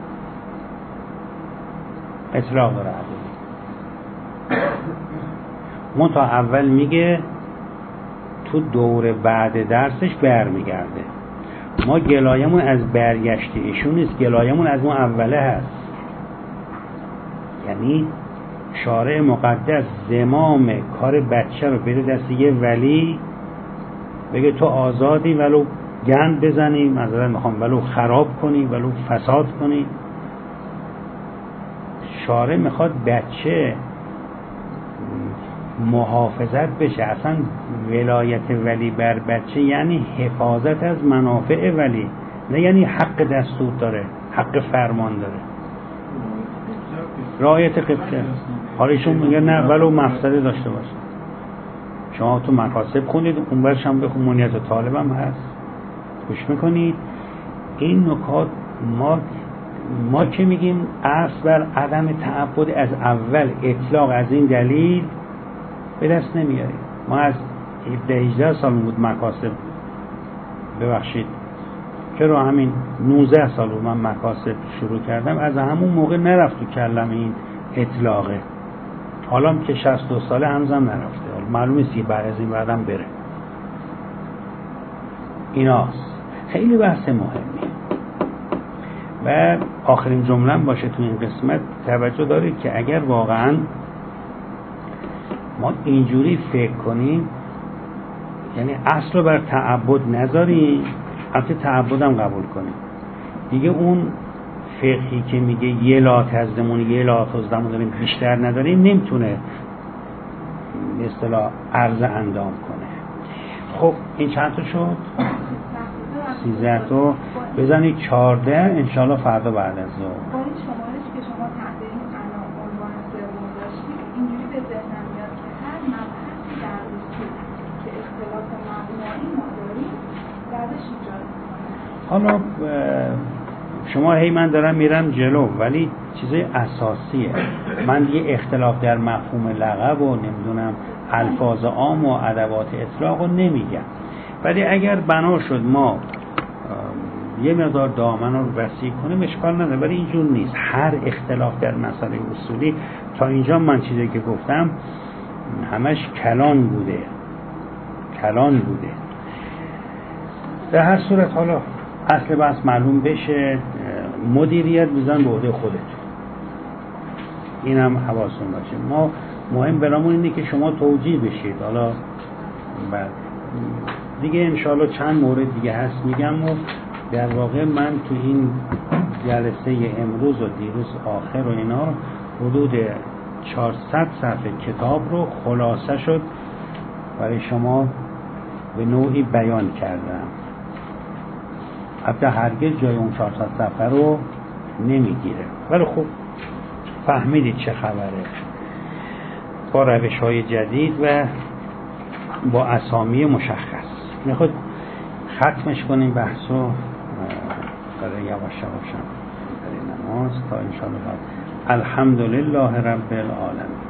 اطلاق داره عدله. من تا اول میگه تو دور بعد درسش برمیگرده. ما گلایمون از برگشت ایشون نیست، گلایمون از اون اوله هست. یعنی شارع مقدس زمام کار بچه رو بده دست یه ولی، بگه تو آزادی ولو گند بزنی، مثلا میخوام ولو خراب کنی ولو فساد کنی. شارع میخواد بچه محافظت بشه. اصلا ولایت ولی بر بچه یعنی حفاظت از منافع ولی، نه یعنی حق دستور داره، حق فرمان داره، رعایت قبطه. حالا ایشون میگه نه ولو مفسده داشته باشه. شما تو مکاسب خوندید، اون برش هم بخون، منیت طالب هم هست، گوش میکنید. این نکات ما ما که میگیم اصل بر عدم تعبد از اول اطلاق از این دلیل به دست نمیاریم. ما از هفده هجده سال بود مکاسب، ببخشید که رو همین نوزده سال بود من مکاسب شروع کردم، از همون موقع نرفت تو کلم این اطلاقه. حالا که شصت و دو ساله همزم نرفته. معلوم نیست که بعد از این بعدم بره. ایناست خیلی بحث مهمیه. و آخرین جمله باشه تو این قسمت، توجه دارید که اگر واقعا ما اینجوری فکر کنیم، یعنی اصل رو بر تعبد نذاریم، البته تعبد هم قبول کنیم دیگه، اون فقهی که میگه یه لا تزدمون یه لا تزدمون داریم بیشتر نداریم، نمیتونه به اصطلاح عرض اندام کنه. خب این چند تا شد؟ سیزده تا. بزنید چهارده انشالله فردا بعد از ظهر. با این شمارش که شما تحت این عنوان سوم داشتید، اینجوری به ذهنم میاد که هر مبحثی در اصول که اختلاف مبنایی ما داریم روش ایجاد می‌کنه. حالا شما هی من دارم میرم جلو، ولی چیزای اساسیه. من دیگه اختلاف در مفهوم لقب و نمیدونم الفاظ عام و ادوات اطلاق رو نمیگم، ولی اگر بنا شد ما یه مقدار دامن رو وسیع کنیم اشکال نداره، ولی اینجور نیست. هر اختلاف در مسئله اصولی تا اینجا من چیزی که گفتم همش کلان بوده کلان بوده. در هر صورت حالا اصل بحث معلوم بشه، مدیریت بزن به عهده خودت، این هم حواستون باشه. ما مهم برامون اینه که شما توجیه بشید. حالا بعد دیگه انشالله چند مورد دیگه هست میگم، و در واقع من تو این جلسه امروز و دیروز آخر و اینا حدود چهارصد صفحه کتاب رو خلاصه شد برای شما به نوعی بیان کردم. حتی هرگز جای اون چهارصد صفحه رو نمیگیره، ولی خب فهمیدید چه خبره، با روش های جدید و با اسامی مشخص. میخواد ختمش کنیم بحثو برای یواش یواشم برای نماز تا انشاءالله. الحمدلله رب العالمین.